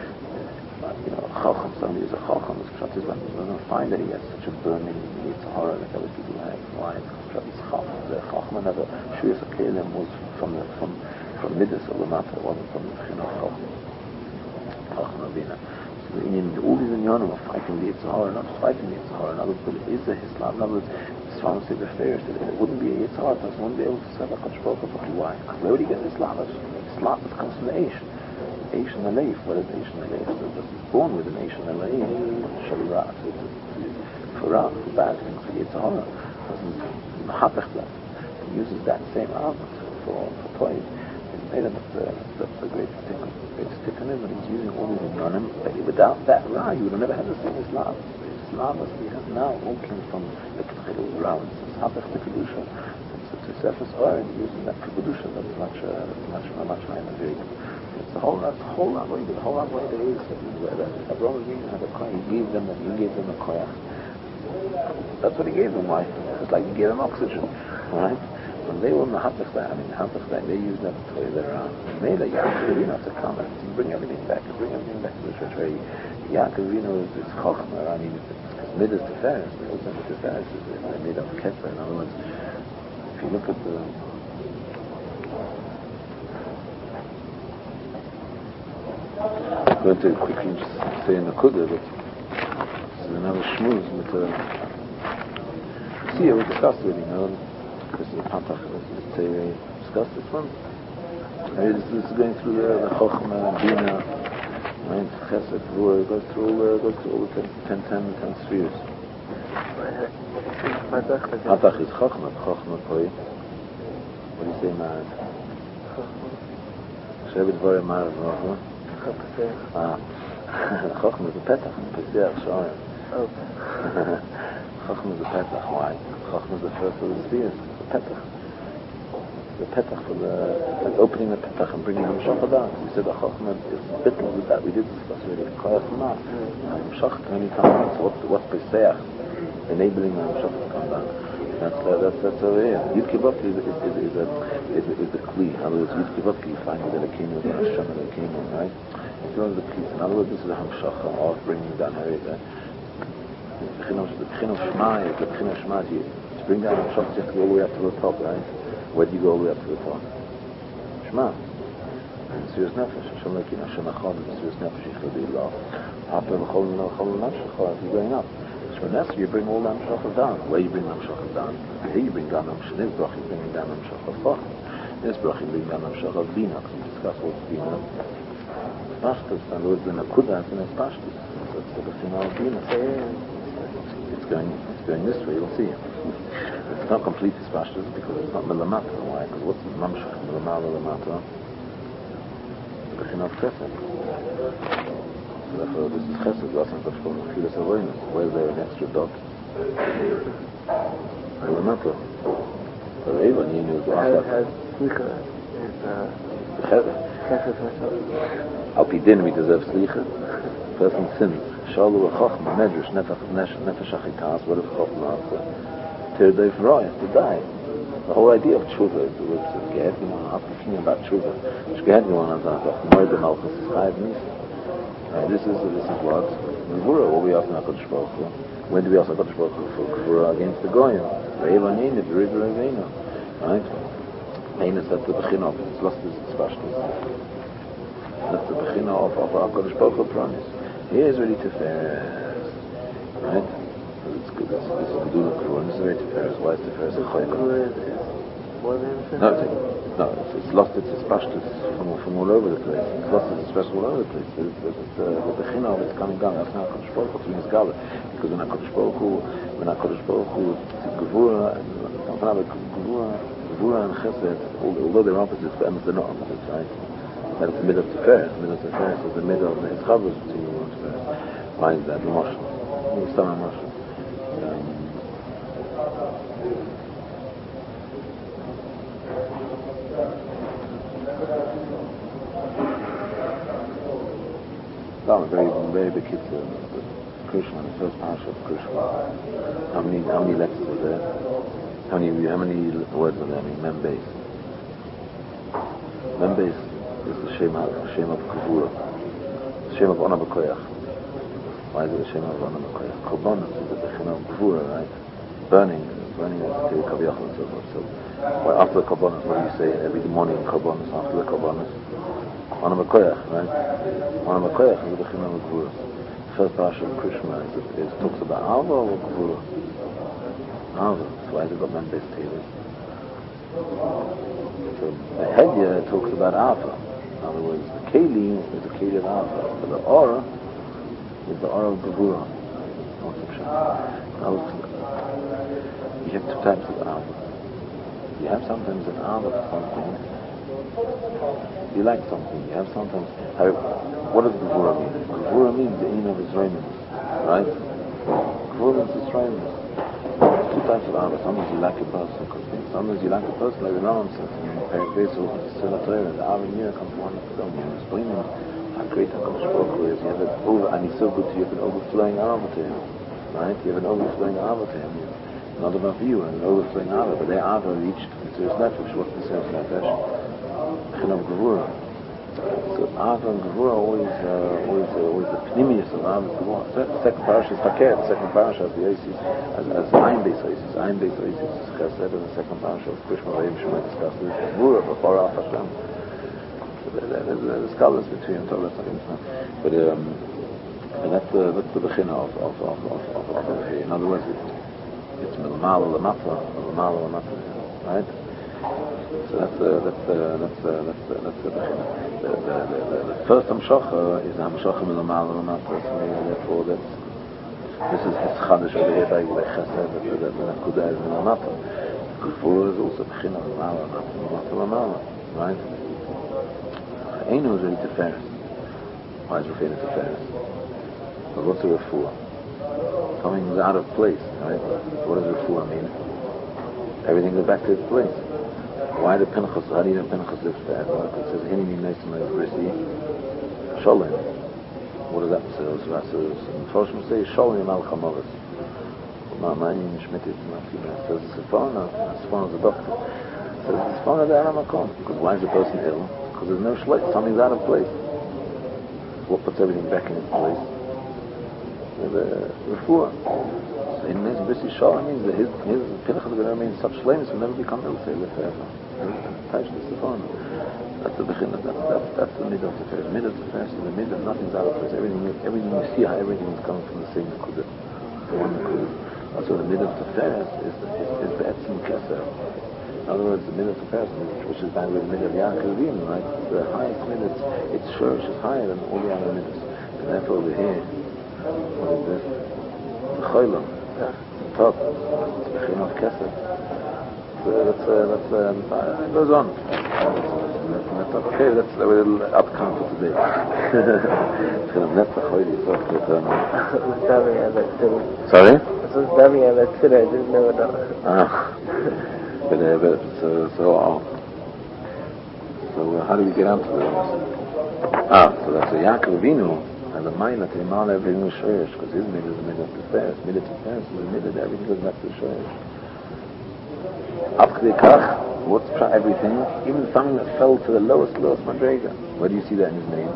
You know, Chacham, somebody is a Chacham, is Pshat is when he doesn't find that he has such a burning Yitzhara like other people have. Why? Pshat is Chacham. The Chacham never, Shvias HaKelim was from the, from, from Midas or the Mata, it wasn't from the Bechina of Chacham. Chacham Abina. So the Indian, all these Inyanim are fighting the Yitzhara, not fighting the Yitzhara. In other words, it is a Islam. In other words, Islam said the Pharaoh said it wouldn't be a Yitzhara, it wouldn't be able to serve a Kodesh Baruch Hu. Why? Because where would he get Islam? Islam comes from the Eish. Eish and Aleif, what is Eish and Aleif? So just born with an Eish and Aleif, Shalra, for Ra, for bad things, for Yitzhara, doesn't Mahapech that. He uses that same argument for, for toys. It's made up the, that's the great tikkun. The great tikkun is when he's using all these Inyanim, but without that Ra, you would have never had the same Islam. The Islam as we have now all came from the Kedusha Ra, it's Mahapech the Kedusha. So to surface oil, using that for Kedusha, that's much, uh, much, much higher than very good. It's the whole, that's the whole Avodah. The whole Avodah is that Abraham Avinu had a koyach. He gave them, he gave them a koyach. That's what he gave them. Why? It's like he gave them oxygen, right? When they were Mahapach that, I mean Mahapach that, they used that to toy their around. Mela Yaakov Avinu have to come and bring everything back, and bring everything back to the church. Where Yaakov Avinu is this Chochmah. I mean, it's Midas Tiferes. They also have Tiferes. They're made of Ketzer. In other words, if you look at the I'm going to quickly just say in the Kudah that this is another shmooze, but uh, see, we discussed it, you know, this is a Pantach, this is a discussed this one. Right, this, this is going through the, the Chochmah, Bina, right, Chesed, Ruah, it goes through all, uh, goes through all the ten, ten, ten spheres. Pantach is Chochmah, Chochmah Poi. What do you say, Ma'ad? Shevet Vore Ma'ad Vore. Ah, Chochmah is a petach, Pesach, Shorim. Oh. Chochmah is a petach, why? Chochmah is the first of the spheres, the petach. The petach for the, like opening the petach and bringing Hamshach down. We said the Chochmah is bittul with that, we did discuss already. Koyach Ma'ah. Hamshach can only come down, so what's, what's Pesach? Enabling the Hamshach to come down. That's uh, that's that's over here. Yudkivavki is, is, is, is a is, is the kli. In other words, Yudkivavki you find within a kingdom, within Hashem and a kingdom, right? It's one of the keys. In other words, this is a hamshacha of bringing down here. The B'chin of Shema is the B'chin of Shema. To bring down hamshacha, you have to go all the way up to the top, right? Where do you go all the way up to the top? Shema. And serious nefesh. Hashem lekin Hashem echad. And serious nefesh yichud ilah. Hapa v'chol v'chol nefesh. You're going up. So you bring all the Hamshachas down. Where you bring the Hamshachas down? Here you bring down Hamshachas. This brach you bring down Hamshachas Fach. This brach you bring down Hamshachas Bina. Because we discussed what's Bina. Pashtus. And the word Bina Kuda is Pashtus. So it's the Bina of Bina. It's going, it's going this way, you'll see. It's not complete as Pashtus because it's not Milamata. Why? Because what's the Mamshach? Milamata, Milamata. The Bina of Chesed. Therefore, this is chesed, that's not called Chilas Avoynos. Where's there an extra dot? I don't know. But even you knew the Asad. Has slicha is chesed. chesed myself. Al Pidin, we deserve slicha. Person sins. Shalu v'chochma, medrash, nefesh achikas, what if chochma after? Tirdei v'roy, to die. The whole idea of tshuva is to get, you know, after thinking about tshuva, to get, you know, more than Malchus is chayav nisa. Uh, this is this is what Gevura, what we ask HaKadosh Baruch Hu. When do we ask HaKadosh Baruch Hu for Gevura against the Goyim? Ve'evanin, the river of Eino. Right? Eino is at the Bechina of it's lost its specialness. That's the Bechina of HaKadosh Baruch Hu promise. He is ready to fast. Right? It's good. This is Gedula Gevura. This is ready to fast. Why is the fast a Chayla? More than No, it's, no, it's, it's lost its specialness from, from all over the place. It's lost its special all over the place. It's, it's, it's, uh, the Bechina of it's coming down. That's not HaKadosh Baruch Hu to his Gala. Because when HaKadosh Baruch Hu, when HaKadosh Baruch Hu, Gevura, Gevura, Gevura and Chesed, although they're opposites, but they're not opposites, right? That's the middle of the fair. The middle of the fair is the middle of the Chavos between the one fair. Why is that? The Moshe. The Stammer Moshe. No, very, very big kids. Uh, Krishna, the first parsha of Krishna. How many, how many letters are there? How many, how many words are there? I mean, Membes. Membes is the Shem of, Shem of Kavura. The Shem of Onabakoyach. Why is it the Shem of Onabakoyach? Korbanos is the Bechina of Kavura, right? Burning, burning is the Kaviyach and so forth. So, well, after the Korbanos, what do you say every morning? Korbanos, after the Korbanos. Onabakoyach, right? Onabakoyach is the Bechina of Kavura. First parsha of Krishna is, is, is talks about Alva or Gevura? Alva. So why has it got Membes tables? So the Hedya talks about Alva. In other words, the Keli is the Keli of Alva. But the Aura is the Aura of Gevura. You have two types of Alva. You have sometimes an Alva for something. You like something. You have sometimes... How, what does Gevura mean? Gevura means the aim of Israelis, right? Gevura means Israelis. There's two types of Arba. Sometimes you like a person, sometimes you like a person, like the Rambam says, in Perek Beis of Sela Torah, the Arba Nira comes one of them, you explain him how great HaKadosh Baruch Hu is. You have an over, and he's so good to you, you have an overflowing Arba to him, right? You have an overflowing Arba to him. Not about you, and an overflowing Arba, but their Arba reached the Serious Nefesh. What's the Serious Nefesh? Chin of Gevura. So Ava and Gevura always, uh, always, uh, always the pnimius of Ava and Gevura. The second parasha is Haker. The second parasha is the Oasis, as as Ein Beis Oasis. Ein Beis Oasis is Chesed, and the second parasha of Krishna Vayim Shemai discussed with Gevura before Af Hashem. The scholars between Torah and but um, and that's the that's the bechina of of of of of, of in other words, it's it's milmal lamata, milmal lamata, right? So that's the that's the that's the that's the that's the bechina. The, the, the, the first hamshacha is the hamshacha milmal lamata. Therefore, that's this is his chadash over here by by chesed. The nakuda is milmal lamata. Gevura is also bechina milmal lamata, lamata lamala, right? Eino is ready to fast. Why is referred to fast? But what's a refuah? Something is out of place, right? What does refuah mean? Everything goes back to its place. Why the Pinchas? How do you know Pinchas lives fast? It says, "Hini mi neisim le'vrisi sholem." What does that say? The First say, "Sholem al chamavis." Ma Mani Shmitit, says Sifona, Sifona's a doctor. Says Sifona the Alamakom. Because why is the person ill? Because there's no shlight, something's out of place. What puts everything back in its place? The refuah. So it means Bisi Shah means that his his Pinchas Gera means such flames will never become ill, say forever. Touch the Sifona. That's the beginning. That's that's that's the middle of the first. Middle of the first is the middle. Nothing's out of place. Everything everything you see how everything is coming from the same Nekudah. The one Nekudah. So the middle of the first is is, is the Etzim Keser. In other words, the middle of the first, which is by the middle of Yaakov Avinu, right? The highest middle. It's, it's Shurish is higher than all the other middles. And therefore over here, what is this? The Cholam. The top. It's the Chin of Keser. So that's uh, that's uh, it goes on. Okay, that's a little outcome for today. Sorry? I didn't know that. Ah. But, uh, but, so, so, uh, so uh, how do we get out to this? Ah, so that's a Yaakov Avinu and the mind that Imal everything is Shoyesh, because his middle is the middle of the first, middle to first, is the middle that everything goes back to Shoyesh. After the Kach, what's everything? Even something that fell to the lowest, lowest Madrega. Where do you see that in his name?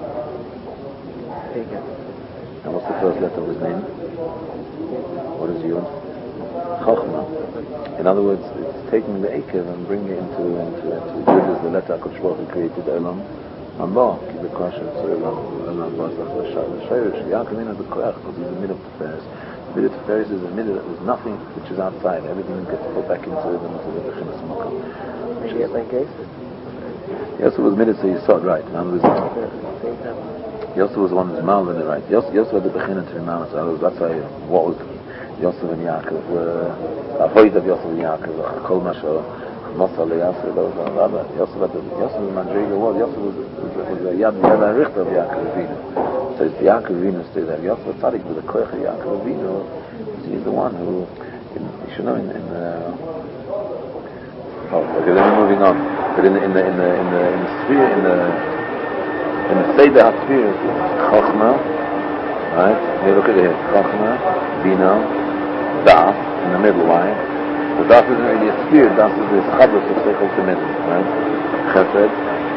Hagen. And what's the first letter of his name? What is yours? Chochmah. In other words, it's taking the Akev and bringing it into into into Yud is the letter HaKadosh Baruch Hu created Elam Haba. Keep it kosher. So Elam Elam Haba is the Shayrish. Yaakov Avinu the Koach because he's the middle of the first. The middle of the first is the middle. There's nothing which is outside. Everything gets put back into it into the Bechinas Makam. Did you get my case? Yosef was middle, so you saw it right. In other words, Yosef was the one who's mal in it right. Yosef had the Bechina to be mal. So that's why what was Yosef and Yaakov were avoid of Yosef and Yaakov. Kol Masha Mosal Yosef. Those are other. Yosef had the Yosef and Madriga was Yosef was was the Yad Yad Richter of Yaakov Avinu. So it's the Yaakov Avinu still there. Yosef was Tzadik with the Koich of Yaakov Avinu. He's the one who, in, you should know, in, in uh, oh, okay, then we're moving on. But in the in the in the in the, in the sphere in the in the Seder HaSphere, Chochmah, right? Here, look at it. Chochmah, Bina, Das in the middle. Why? The Das isn't really a sphere. Das is this Chabros of Seichel to middle, right? Chesed.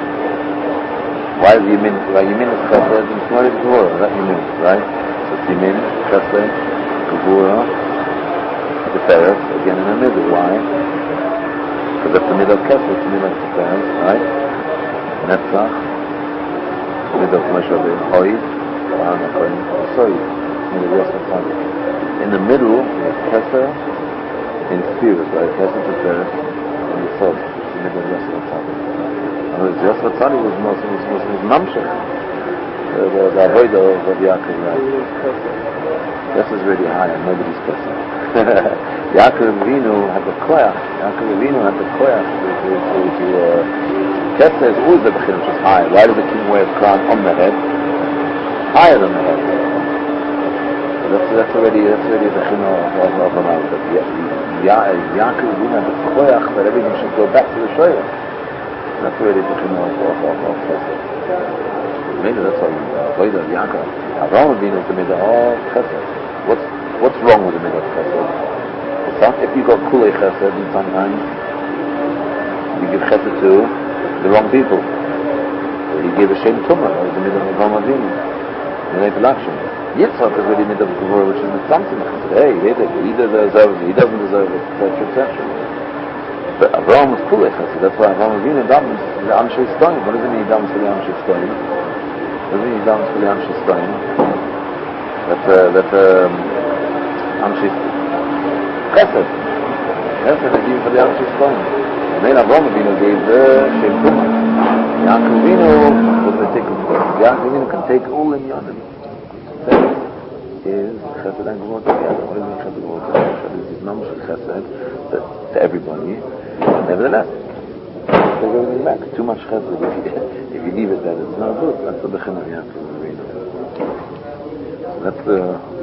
Why is Yemin? Why Yemin is Chesed and Shmor is Gevura? That Yemin, right? So it's Yemin, Chesed, Gevura, the Teres, again in the middle. Why? Because that's the middle of Kesed, it's the middle of the Teres, right? Netzach, the middle of Moshe Rabbeinu, Hoid, Aharon HaKohen, Soid, middle of Yosef Tzaddik. In the middle is Kesed in spheres, right? Kesed to Teres, and the Sod, which is the middle of Yosef Tzaddik. In other words, Yosef Tzaddik was most was was was Mamshech, the the avoid of Yaakov, right? This is really high, and nobody's Kesed. Yaakov Avinu had the koyach. Yaakov Avinu had the koyach to to to. to uh, Kesed is always the bechina which is high. Why does the king wear his crown on the head? Higher than the head. So that's that's already that's already the bechina of of a man. But Yaakov Avinu had the koyach that everything should go back to the shoyah. That's already the bechina of of of Kesed. Maybe that's why avoid of Yaakov. Avraham Avinu is the middle of Kesed. What's What's wrong with the middle of Chesed? If you got Kulei Chesed, and sometimes you give Chesed to the wrong people. Or you give a Shem Tumah, or the middle of Avraham Avinu. You make an action. Yitzchak is really middle of Gevurah, which is the something. Hey, he deserves it, he doesn't deserve it, et cetera, et cetera. But Avraham was Kulei Chesed. That's why Avraham Avinu damns the Amshei Stoim. What does it mean he damns for the Amshei Stoim? What does it mean he damns for the Amshei Stoim? That, uh, that, um, Amshis Chesed. Chesed is given for the Amshis Stoim. And then Avraham Avinu gave the Shem Tumah. Yaakov Avinu was going to take it. Yaakov Avinu can take all in Yonim. Is Chesed and Gevurah together. What does it mean Chesed and Gevurah together? Chesed is Mamshis Chesed to, to everybody. Nevertheless, take everything back. Too much Chesed. If you, if you leave it there, it's not good. That's the Bechina of Yaakov Avinu. So that's the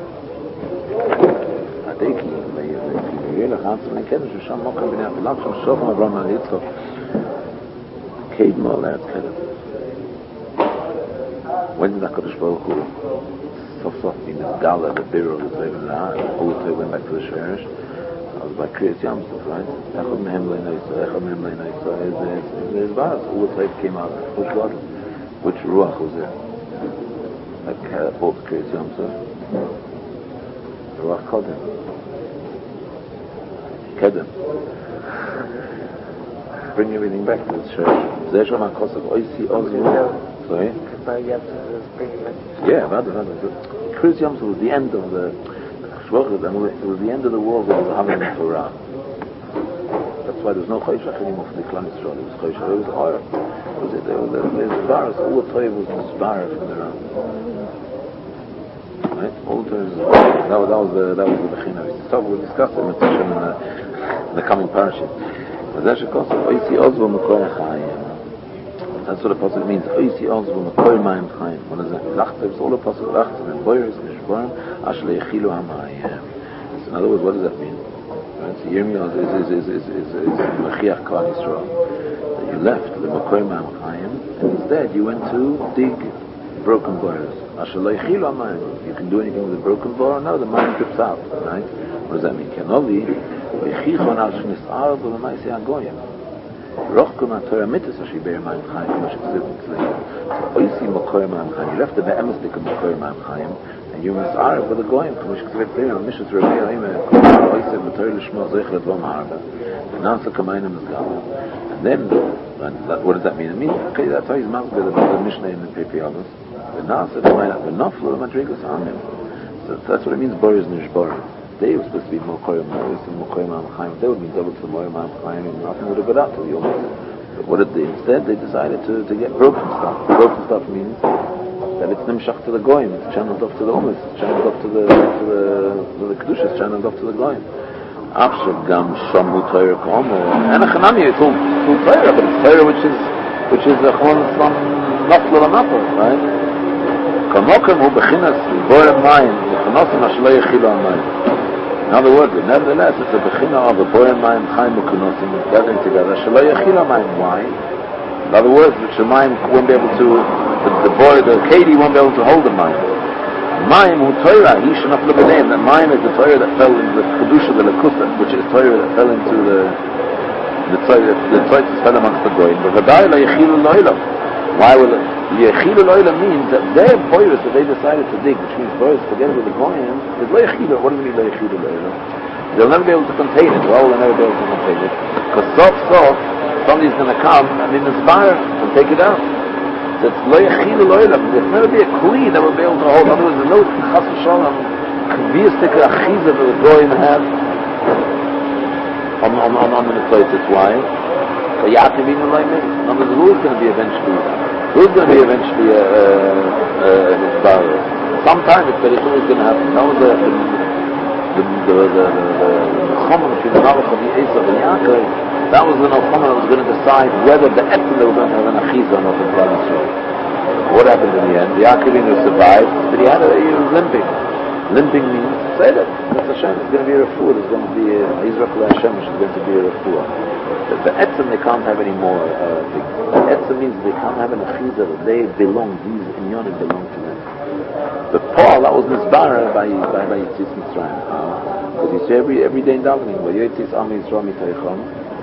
Adeki, the Yelach Hansen and Kedem, Sham Mokam B'nei Afilam, Sham Shochem Avraham and Yitzchak. Kedem all that Kedem. When did HaKadosh Baruch Hu soft soft in this gala, the Biro, the Toiv and Lahan, all the Toiv went back to the Sherish. I was by Kriyas Yamsuf, right? Echad Mehem Leinoisa, Echad Mehem Leinoisa, is Vaz. All the Toiv came out, which God, which Ruach was there? Like uh, both Kriyas Yamsuf. Ruach Kodem. Kedem. Bring everything back to the Sherish. Zesham HaKosav, Oisi Ozi. Sorry? Yeah, rather, rather. Kriyas Yamsuf was the end of the it was the end of the war when it was having the Torah. That's why there was no Choshech anymore for the Klan Yisrael. It was Choshech, it was Or. It was it, there was the Zbaras, all the Torah was Zbaras from the Ram. Right? All the Torah was Zbaras. That was, that was the, that was the Bechina. So we'll discuss it in the, in the coming parashas. But that's the concept. Oisi Ozvo Mekor Chayim. That's what the Pasuk means. Oisi Ozvo Mekor Mayim Chayim. What is that? Lachter, it's all the Pasuk Lachter, and Boyers, Mishborim, Ashle Yechilu Hamayim. So in other words, what does that mean? Right? So Yirmiyah is is is is is is Mechiach Klal Yisrael. That you left the Mekor Mayim Chayim, and instead you went to dig broken boars. Ashle Yechilu Hamayim. You can do anything with a broken boar? No, the mine drips out. Right? What does that mean? Kenovi Yechichon Al Shnis Arab U'Lemaisi Agoyim. Rochkum HaTorah Mitzvah Asher Be'er Mayim Chayim. Oisi Mekor Mayim Chayim. You left the Be'emes Dik Mekor Mayim Chayim. And you must arve with the goyim. K'mosh k'tzvet b'yim, Mishas Rabbi Haimeh, Oiseh V'torah L'shmo Zoich L'dvom Harba, V'nansa Kamayna Mizgala. And then, and that, what does that mean? It means, okay, that's how he's mounted with the Mishnah in the Pepi Abbas. V'nansa Kamayna, V'naflu L'madrigus Amim. So that's what it means, Boris Nishborim. They were supposed to be Mokoyim Moris and Mokoyim Am-Chaim. They would be double to Mokoyim Am-Chaim, and nothing would have got out to the Yom. But what did they? Instead, they decided to, to get broken stuff. Broken stuff means that it's nimshach to the goyim, it's channeled off to the umas, it's channeled off to the to the to the kedusha, it's channeled off to the goyim. After gam shamu Torah komo, and a chanami, it's all full Torah, but it's Torah which is which is a chon from naflo l'napol, right? Kamokem hu bechinas boer mayim, v'chanosim ashlei yechilu amayim. In other words, nevertheless, it's a bechina of a boer mayim chaim v'kunosim gathering together. Ashlei yechilu amayim. Why? In other words, the Shemayim won't be able to, the, the boy, the Katie won't be able to hold the Mayim. Mayim hu Torah, he should not look at him. That Mayim is the Torah that fell into the Kedusha, the Lekusa, which is Torah that fell into the, the Torah, the Torah that fell amongst the Goyim. But V'dai la Yechilu Lo'ilam. Why will it? Yechilu Lo'ilam means that their boys that they decided to dig, which means boys together with the Goyim, is la Yechilu. What do we mean la Yechilu Lo'ilam? They'll never be able to contain it. Well, they'll never be able to contain it. Because soft, soft, somebody's going to come and in the spire and take it out. So it's lo yechilu lo'ilam. There's never be a kli that will be able to hold. In other words, there's no chas v'shalom kviistik achiza that the goyim have on on on on the place. That's why. So yativinu lo'imei. In other words, who's going to be eventually? Who's going to be eventually a a spire? Sometime it's but it's always going to happen. That was the the the the the chomah between the Malach of the Esav and Yaakov. That was the Nalchama that was going to decide whether the Etzim they were going to have an Achiza or not in Klal Yisrael. What happened in the end? The Yaakov survived, but he had a, he was limping. Limping means, say that, that's Hashem, it's going to be a refuah, there's going to be a Yizrach LaHashem, which is going to be a refuah. The, the Etzim, they can't have any more uh, things. The Etzim means they can't have an Achiza, that they belong, these inyonim belong to them. But Paul, that was Nizbara by, by, by Yitzis Mitzrayim. Because you see every, every day in davening, where Yitzis Ami Yisrael Mitaycham,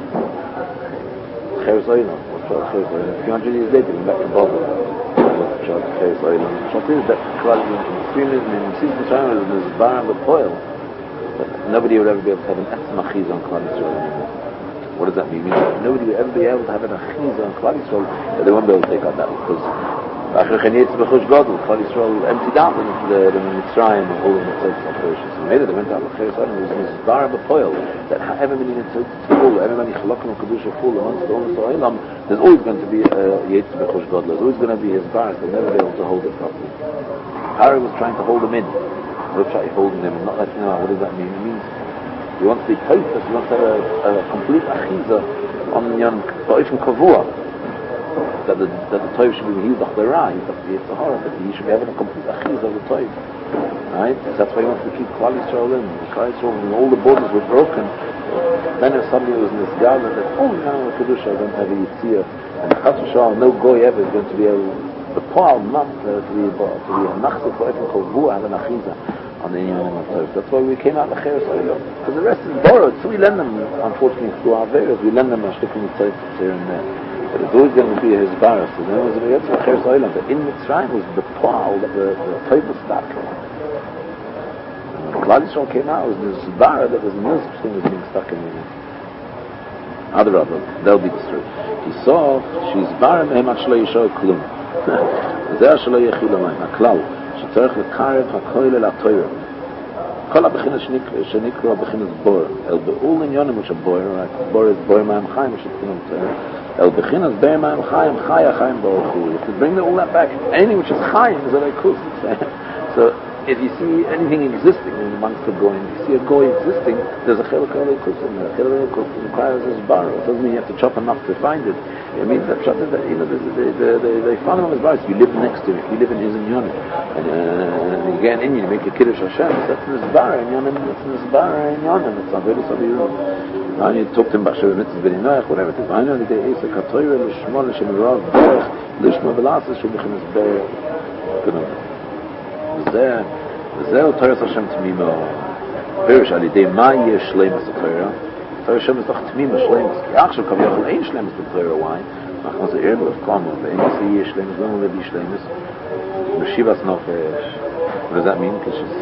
Cheres Oilam, what's called Cheres Oilam? A few hundred years later, we're back to Babel. What's called Cheres Oilam? What is that? Extremism in Sism China is Nizbar and Bepoil. But nobody would ever be able to have an Etzim Achiza on Klal Yisrael anymore. What does that mean? It means that nobody would ever be able to have an Achiza on Klal Yisrael, that they won't be able to take on that. Because after Chanetz B'chush Godel, Klal Yisrael emptied out in the Mitzrayim and all the Mitzrayim operations. So later they went out with Cheres Oilam, it was Nizbar and Bepoil. That everybody needs to full, everybody Chalakim and Kedusha full amongst the Ummah Olam, there's always going to be a Yetz B'chush Godel. There's always going to be his bars. They'll never be able to hold it properly. Harry was trying to hold him in. We're trying to hold him in, not letting him out. What does that mean? It means he wants to be tightest, he wants to have a, a complete achiza on Yan Ba'ifim Kavua. That the that the Toiv should be healed of the Ra, he's of the Yitzhahara, but he should be having a complete achiza of the Toiv. Right? That's why he wants to keep Klal Yisrael in. Klal Yisrael, when all the borders were broken, then if somebody was in this gala that, oh, now the Kedusha is going to have a Yitzhah, and Chas v'Shalom, no goy ever is going to be able, but Paul not to be to be a machzor for every chavua have an achiza on the Inyanim of Torah. That's why we came out Lecheres Oilo. Because the rest is borrowed, so we lend them, unfortunately, through our various, we lend them a shtikim mitzvah here and there. But it's always going to be a hizbara. So then it was a Lecheres Oilo. But in Mitzrayim was the Paul that the Torah stuck. Klal Yisrael came out, it was the hizbara that was no such thing as being stuck in the other Rabbi, they'll be destroyed. He saw, she's bar mehem at shlo yishor klum. Zeh shlo yechil amayim. Aklal, shetzorech lekarev hakoil el ha-Torah. Kol ha-bechinas shenikro ha-bechinas bor. El be'ul inyonim which are bor, right? Bor is bor ma'am chayim, which is kinum Torah. El bechinas ber ma'am chayim, chaya chayim bor. If you bring all that back, anything which is chayim is a leikus. So, if you see anything existing amongst the goyim, if you see a goy existing, there's a chelik of leikus in there. A chelik of leikus requires this bar. It doesn't mean you have to chop enough to find it. It means that, that you know, they, they, they, they found him on his bar. You live next to him. You live in his inyonim. And, uh, and you get an Indian, you make a kiddush Hashem. That's in his bar. Inyonim, that's in his bar. Inyonim. It's not very something you know. And you talk to him about Shavim Mitzvah B'nai Noach, whatever it is. I know that there is a katoyre l'shmo l'shem rav derech l'shmo v'lasas shubichin is ber. There. זהו תורת השם תמימה פירוש על ידי מה יש שלמס התורה תורת השם יש לך תמימה שלמס כי עכשיו כביכול אין שלמס בתורה וואי אנחנו זה ערב לפקומו ואין זה יהיה שלמס לא מולי בי שלמס משיבס נופש וזה מין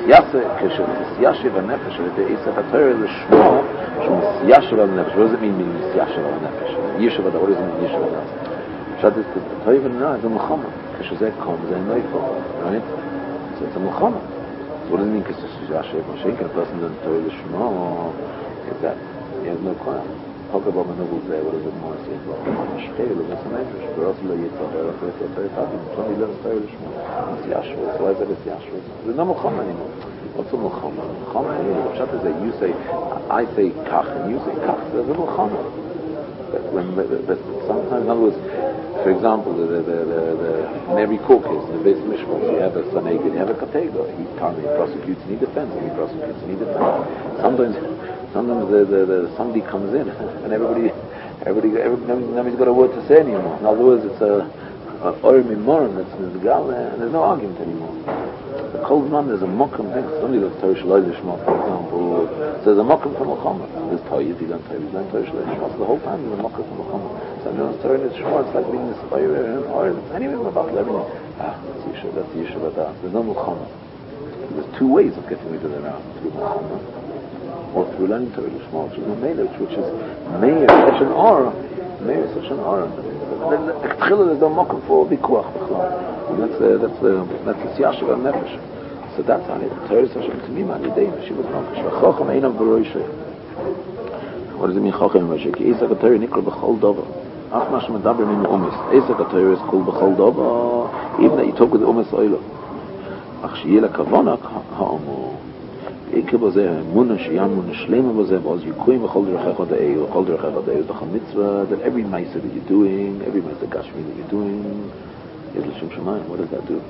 כשתסיישב הנפש על ידי עסק התורה לשמו שהוא מסיישב על הנפש וזה מין מין מסיישב על הנפש ישב עד האור זה מין ישב עד עכשיו התורה ונראה זה מלחמה כשזה קום זה אין לא יפור זה מלחמה. What does it mean? Because Yashiv Moshe, a person doesn't tell you the Shema, is that he has no crime. Talk about Manovel there, what does it more say? Well, Shchel, that's an English, but also the Yitzhak, or also the Yitzhak, twenty letters tell you the Shema. It's Yashiv, so why is that it's Yashiv? There's no Muhammad anymore. What's a Muhammad? Muhammad, the Pshat is that you say, I say Kach, and you say Kach, there's a Muhammad. But when, but, but sometimes, in other words, for example, the, the, the, the, the, in every court case, in the Beis Mishpat, you have a Sanhedrin, you have a Katega. He currently prosecutes and he defends, and he prosecutes and he defends. Sometimes, sometimes the, the, the, somebody comes in, and everybody, everybody, everybody nobody's got a word to say anymore. In other words, it's a Orim Imorim that's in the Gal, and there's no argument anymore. The cold man, there's a mokum thing. Somebody loves Torah Shalai Lishma, for example. So there's a mokum from Muhammad. There's Torah, you don't Torah, you don't Torah Shalai Lishma. So the whole time there's a mokum from Muhammad. So everyone's Torah Lishma, it's like being inspired and oil. Anyway, about everything. Ah, that's Yeshua, that's Yeshua, that's There's no Muhammad. There's two ways of getting rid of the Ram. Through Muhammad, or through learning Torah Lishma, which is a Melech, which is Meir, such an aura. Meir is such an aura. There's no mokum for Bikuach. And that's uh, that's uh, that's the Siyashiv al Nefesh. So that's on it. Torah Hashem Tamima Nidei Shivas Nefesh. V'Chochem Einav B'Roishay. What does it mean Chochem B'Roishay? Ki Eisek HaTorah Nikra B'Chol Dover. Ach Mash Medaber Min Umis. Eisek HaTorah is called B'Chol Dover. Even that you talk with the Umis Oilo. Ach Shiyeh LaKavona Ha'omo. Ike B'Zeh Muna Shiyam Muna Shlema B'Zeh B'Oz Yikuim B'Chol Derechecha De'eu. B'Chol Derechecha De'eu. B'Chol Mitzvah. That every Maisa that you're doing, every Maisa Gashmi that you're doing, is L'Shem Shemayim. What does that do?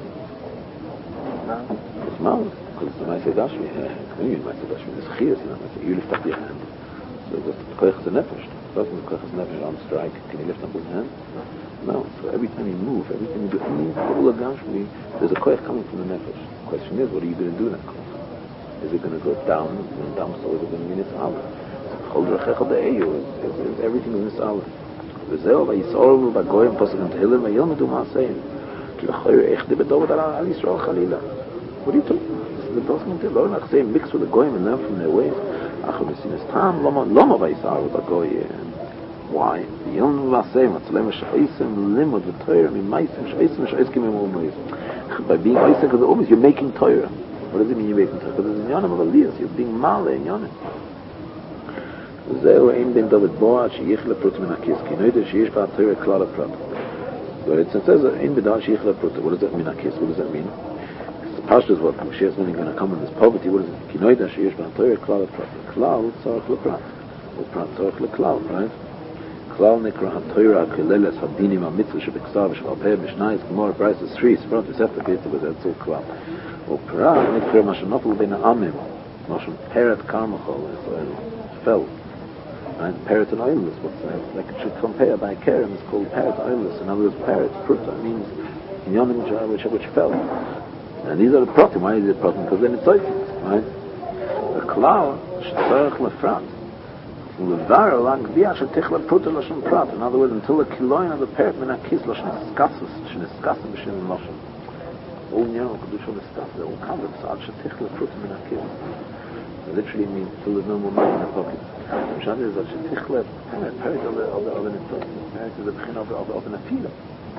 It's mal, because it's a Maisa Gashmi. When you Maisa Gashmi, it's Chiyas, you lift up your hand. So the Koyach is a Nefesh. The person with Koyach is a Nefesh on strike, can you lift up his hand? No. So every time you move, every time you do any Koyach Gashmi, there's a Koyach coming from the Nefesh. The question is, what are you going to do in that Koyach? Is it going to go down, and down, so is it going to be Nitz'ala? Chol Derechecha De'eu is everything in Nitz'ala. V'zeo v'yisor v'goyim posuk Tehillim v'yilmedu ma'aseim. What are you talking about? This is the document of Lord Nachsei mixed with the Goyim and learn from their ways. Why? By being Isaac of the Umis, you're making Torah. What does it mean you're making Torah? Because it's in Yonim of Aliyas, you're being Male in Yonim. זהו אין בין דוד בועה שיחלה פרוט מן הכיס כי נוידה שיש בה תורה כלל הפרט. So it says אין בדעה שיחלה פרוט. What does that mean, הכיס? What does that mean? The Pasha is what Moshiach is going to come in this poverty. What is it? כי נוידה שיש בה תורה כלל הפרט. כלל צורך לפרט. ופרט צורך לכלל, right? כלל נקרא התורה הכללת הדינים המצווה שבכתב ושבעל פה בשנייס גמור ברייתס תרי ספרות וספר פיצה וזה צור כלל. ופרט נקרא מה שנופל בין העמים. מה שפרט קרמחול fell. Right? Parrot and oilless, what's that? Like it should compare by Kerem, it's called parrot oilless. In other words, parrot, pruta, means kinyonim which, which, which fell. And these are the protim. Why is it protim? Because then it's oikim, right? The klal, sh'tzarech lefrat. Levar lang bia shetichla pruta lashon prat. In other words, until the kiloin of the parrot min hakis lashon iskassus, sh'niskassus b'shem lashon. All nyan kedusha niskassus, all covered. So ad shetichla pruta min hakis. It literally means till there's no more money in the pocket. Pshat is that shetichla parrot of the of the of the parrot is the b'chin of of of an afila.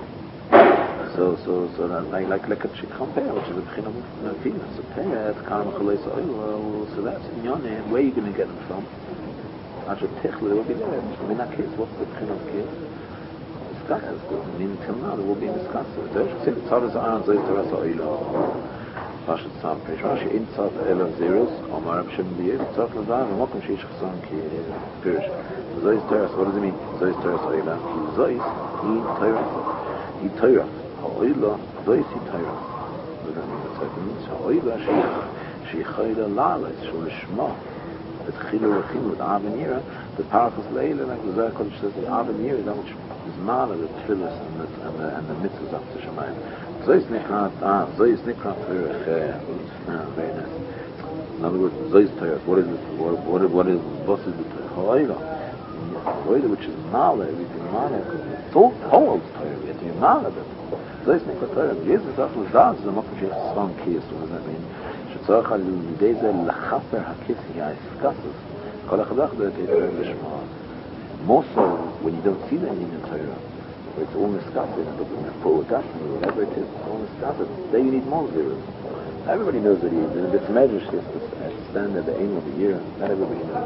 So so so that like like like a compare, which is the b'chin of an afila. So parrot karam chalei oil. So that's nyan. Where are you going to get them from? After Tichle, there will be there. In that case, what's the kind of case? Discuss it. I mean, until now, there will be discussed. There should say the Tzad is Aaron, Zoyz Teres Ha'oila. Rashi Tzad, Peish Rashi, in Tzad Ela Zeros, Omar Abshem B'yev, Tzad Lazav, and Mokum Sheish Chassan Ki Pirish. Zoyz Teres, what does it mean? Zoyz Teres Ha'oila. Ki Zoyz, Hi Teres. Hi Teres. Ha'oila, Zoyz Hi Teres. What does it mean? That's what it means. Ha'oila, Shei Chayla La'alais, Shul Shma. The Chilu Rechim with Avenira, the Parachos Leila, like the Zohar Kodesh says, the Avenira is that which is Mala, the Tfilis and the, and the, and the mitzvahs up to Shemayim. Zois Nikrat, ah, Zois Nikrat Terech, very nice. In other words, Zois Terech, what is it? What, what, what is, what is the Terech? Ha'oila. Ha'oila, which is Mala, everything Mala, it's all Ha'ol's Terech, yet you Mala, but Zois Nikrat Terech, Jesus Achel Zaz, the Mokum Shech Svan Kiyas, what does that mean? שצריך על ידי זה לחפר הכיסי, האסקסס, כל החדך זה תדבר לשמוע. More so when you don't see that in the Torah, where it's all discussed, but in the full Gashmi, whatever it is, it's all discussed, then you need more zeros. Everybody knows that he is. In a bit measure, to stand at the aim of the year, not everybody knows.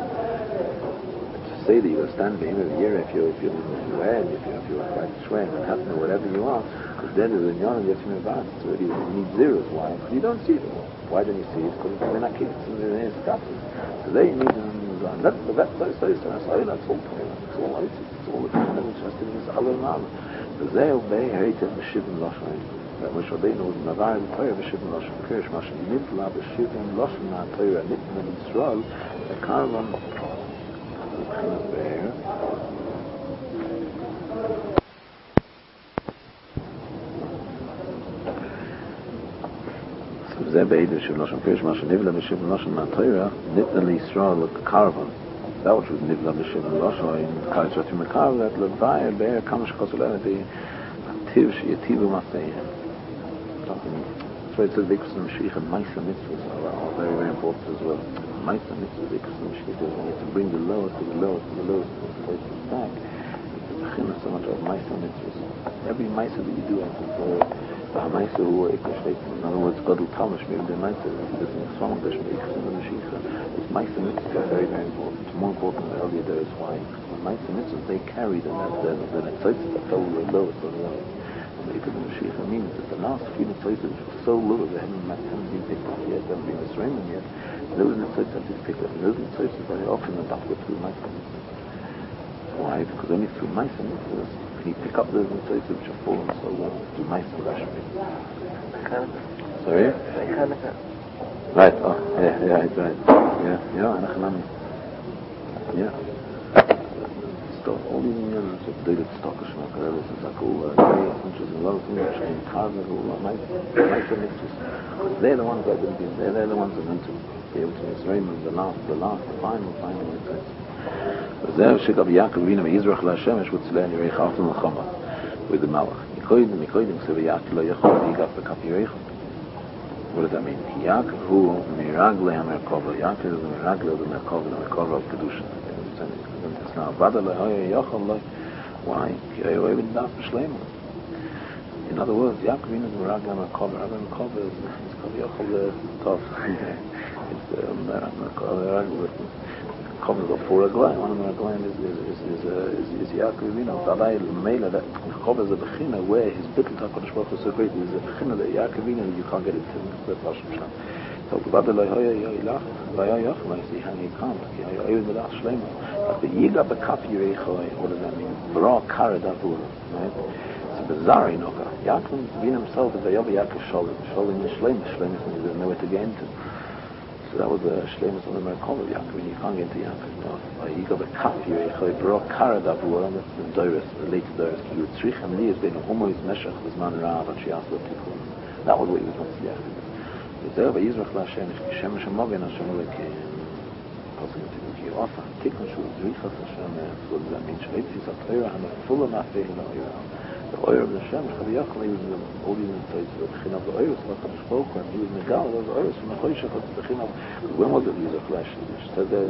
To say that you will stand at the aim of the year if you if you if you add, if you if you are right swear and happen or whatever you are, because then there's a yon and gets in advance. So you need zeros. Why? Because you don't see them. Why don't you see it? Because they're not kids and they're discussing. So they need them. That's the best place to say. That's all. That's all. It's all. It's all the kind of interested in this other man. Because they obey hated b'shivim lashon. That which they know is navar in Torah b'shivim lashon. Kirish mashin nitla b'shivim lashon na Torah nitla Yisrael. The caravan. There. זה בעיד בשביל נושם פירש מה שנבלה בשביל נושם מהתוירה ניתנה לישראל לקרבן that which was נבלה בשביל נושם in קייץ רצים לקרבן that לבאר באר כמה שחוסר להם את הטיב שיטיבו מעשיהם so it says because the Mashiach and Maisa mitzvahs are very very important as well. Maisa mitzvahs because the Mashiach does need to bring the lowest to the lowest to the lowest to the place to back. It's a china so much of Maisa mitzvahs. Every Maisa that you do has a Ha'maisa hu ha'ikashveit. In other words, God will tell us maybe the Maisa is in the song of the Mashiach. It's Maisa mitzvah is very, very important. It's more important than earlier there is why. The Maisa mitzvahs, they carry them as the Netzotzes that fell the lowest on the lowest. And the Ikad Mashiach means that the last few Netzotzes which were so low, they haven't been picked up yet, they haven't been destroyed yet. Those Netzotzes have been picked up. And those Netzotzes very often are done through Maisa mitzvahs. Why? Because only through Maisa mitzvahs can you pick up those Netzotzes which are fallen so low. Through Maisa Rashmi. Sorry? Right, oh, yeah, yeah, right, right. Yeah, yeah, and Achanami. Yeah. Stop, all these units of dated stock of Shema Karel, this is like all very interesting, a lot of things which can carve it, all my mitzvahs. They're the ones that will be, they're, they're the ones that are meant to be able to Yisrael, the last, the last, the final, final mitzvahs. זהו שגב יעקב אבינו ויזרח להשמש וצלע יראה חרטן לחמה with the Malach. Mikoidim, Mikoidim, so Yaakov lo yachol yigav b'kaf yireichon. What does that mean? Yaakov hu miragle ha-merkova. Yaakov is the miragle of the merkova, the merkova of Kedusha. It's now, Vada lehoya yachol lo. Why? Ki rei oev d'af b'shleima. In other words, Yaakov is the miragle ha-merkova. The merkova is called yachol tov. It's the miragle. Comes of four aglaim. One of the aglaim is is is is uh, is, is Yaakov Avinu. Dalai Meila that covers the bechina where his bittul Hakadosh Baruch Hu is so great. Is the bechina that Yaakov Avinu you can't get it to the Lashon Sham. So Vada Lehoya Yoilach Vaya Yochma see how you can't. You even without Shlema. But the Yiga B'Kaf Yireichoi. What does that mean? Bra Kara Davur. Right. It's a bizarre Inoka. Yaakov Avinu himself is the Yaakov Shalom. Shalom is Shlema. Shlema is nowhere to get into. So that was a shlemus on the Merkava of Yaakov, and you can't get into Yaakov. No, you got a kaf here, you got a bro karadav, who are on the Doris, the later Doris, you would trich and li has been almost meshach, was man rav, and she asked what people. That was what he was matzliach. It's there, but Yizrach LaShem, Shemesh HaMogen, Hashem Elokim, Pasuk Tikun Ofa, Tikun Shu, Zrichas Hashem, what does that mean? Shleitzis HaTorah, HaMefula Mafeh HaOyra. The Oyra of the Shem, Chaviyachal, he was all these insights, the Bechin of the Oyra, so HaKadosh Baruch Hu, and he was Megal, the Oyra, so Mechoshech, the Bechin of, when was it Yizrach LaShem? She said the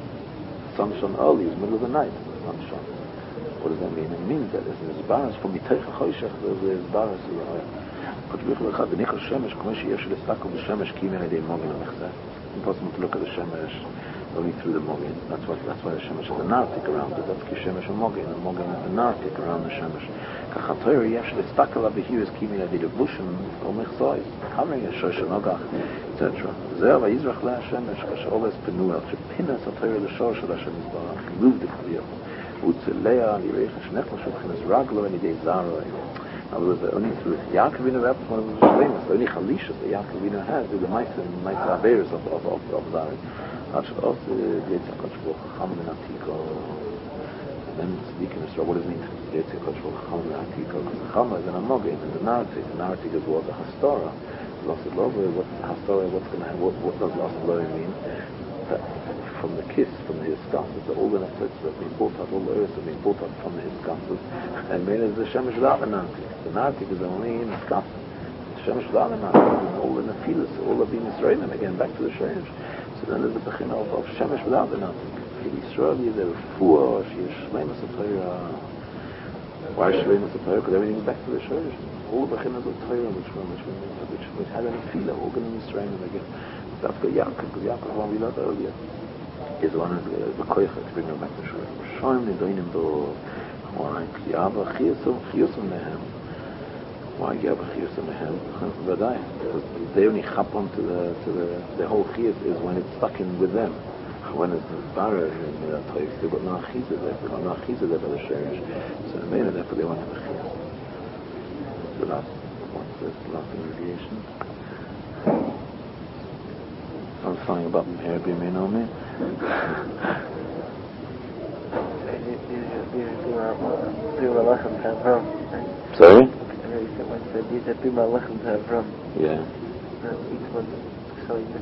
sun shone early, it was middle of the night, the sun shone. What does that mean? It means that there's a baras from Miteich HaChoshech, there's a baras of the Oyra. B'nichol shemesh, כמו שיש להסתכל בשמש, כי מן הידי מוגן המחזה. Impossible to look at the shemesh only through the mogin. That's what. That's why the shemesh has a nartik around it. That's ki shemesh a mogin. The mogin has a nartik around the shemesh. Kachatayr yesh להסתכל abihiris ki min hiday levushim or mechzais. Coming a shosh nogach, et cetera. Zeh vayizrach le shemesh kasholes penuel. Shepinas atayr l'shor shel Hashem yisbarach. Moved it for you. Utzeleya lireich shnech l'shulchinas raglo and hiday zaro. In other words, only through Yaakovina Rebbe, one of the famous, only Chalisha that Yaakovina has is the Maisa and Maisa Averis of of of of Zari. Actually, also the Yitzhak Kochvul Chacham and Atiko. Then speaking of what does it mean? Yitzhak Kochvul Chacham and Atiko. Because Chacham is an Amogin, and the narrative, the narrative is what the Hastorah. Lost of love. What Hastorah? What's going to what what does lost of love mean? That from the kiss, from the Hiskasus, that all the nefesh that have been brought out, all the earth have been brought out from the Hiskasus, and made as the Shemesh without the narrative. The narrative is only in the Hiskasus. The Shemesh without the narrative, all the Nephilas, all have been Israel, and again back to the Shemesh. So then there's the Bechin of, of Shemesh without the narrative. In Israel, there are four, she is Shleimus of Torah. Why Shleimus of Torah? Because everything is back to the Shemesh. All the Bechin of Torah, which which which which had any Tefillah, all going in Israel, and again. That's what Yaakov, because Yaakov, one we learned earlier, is one of the Koicha to bring them back to Shur. Shoim Nidoinim Do, why Yabba Chiyasum, Chiyasum Mehem. Why Yabba Chiyasum Mehem? Vadai, because they only chap on to the, to the, the whole Chiyas is when it's stuck in with them. When it's Barra in the Toif, they've got no Chiyas there, they've got no Chiyas there by the Shurish. So the main of therefore they want to the Chiyas. The last, what's this, the last abbreviation? I'm flying about from here, be me, know me. Sorry? These are Bima Lechem to Avram. Yeah. Each one selling the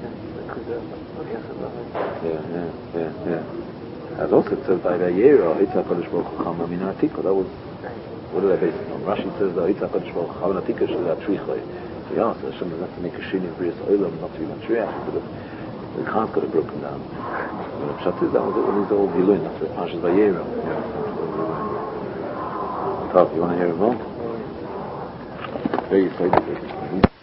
Yeah, yeah, yeah, yeah. As also it says by the year, Yitzhak Kodesh Baruch Hu Chama Min Artikah. That was, what did I base it on? Rashi says that Yitzhak Kodesh Baruch Hu Chama Artikah should have Trichai. So yeah, so Hashem doesn't have to make a shini of Brias Olam, not to even Triach, but the Khan's got it broken down. But the Pshat is that was all these old Hiluin, that's what Pashas Vayera. Top, you want to hear it more? Very excited.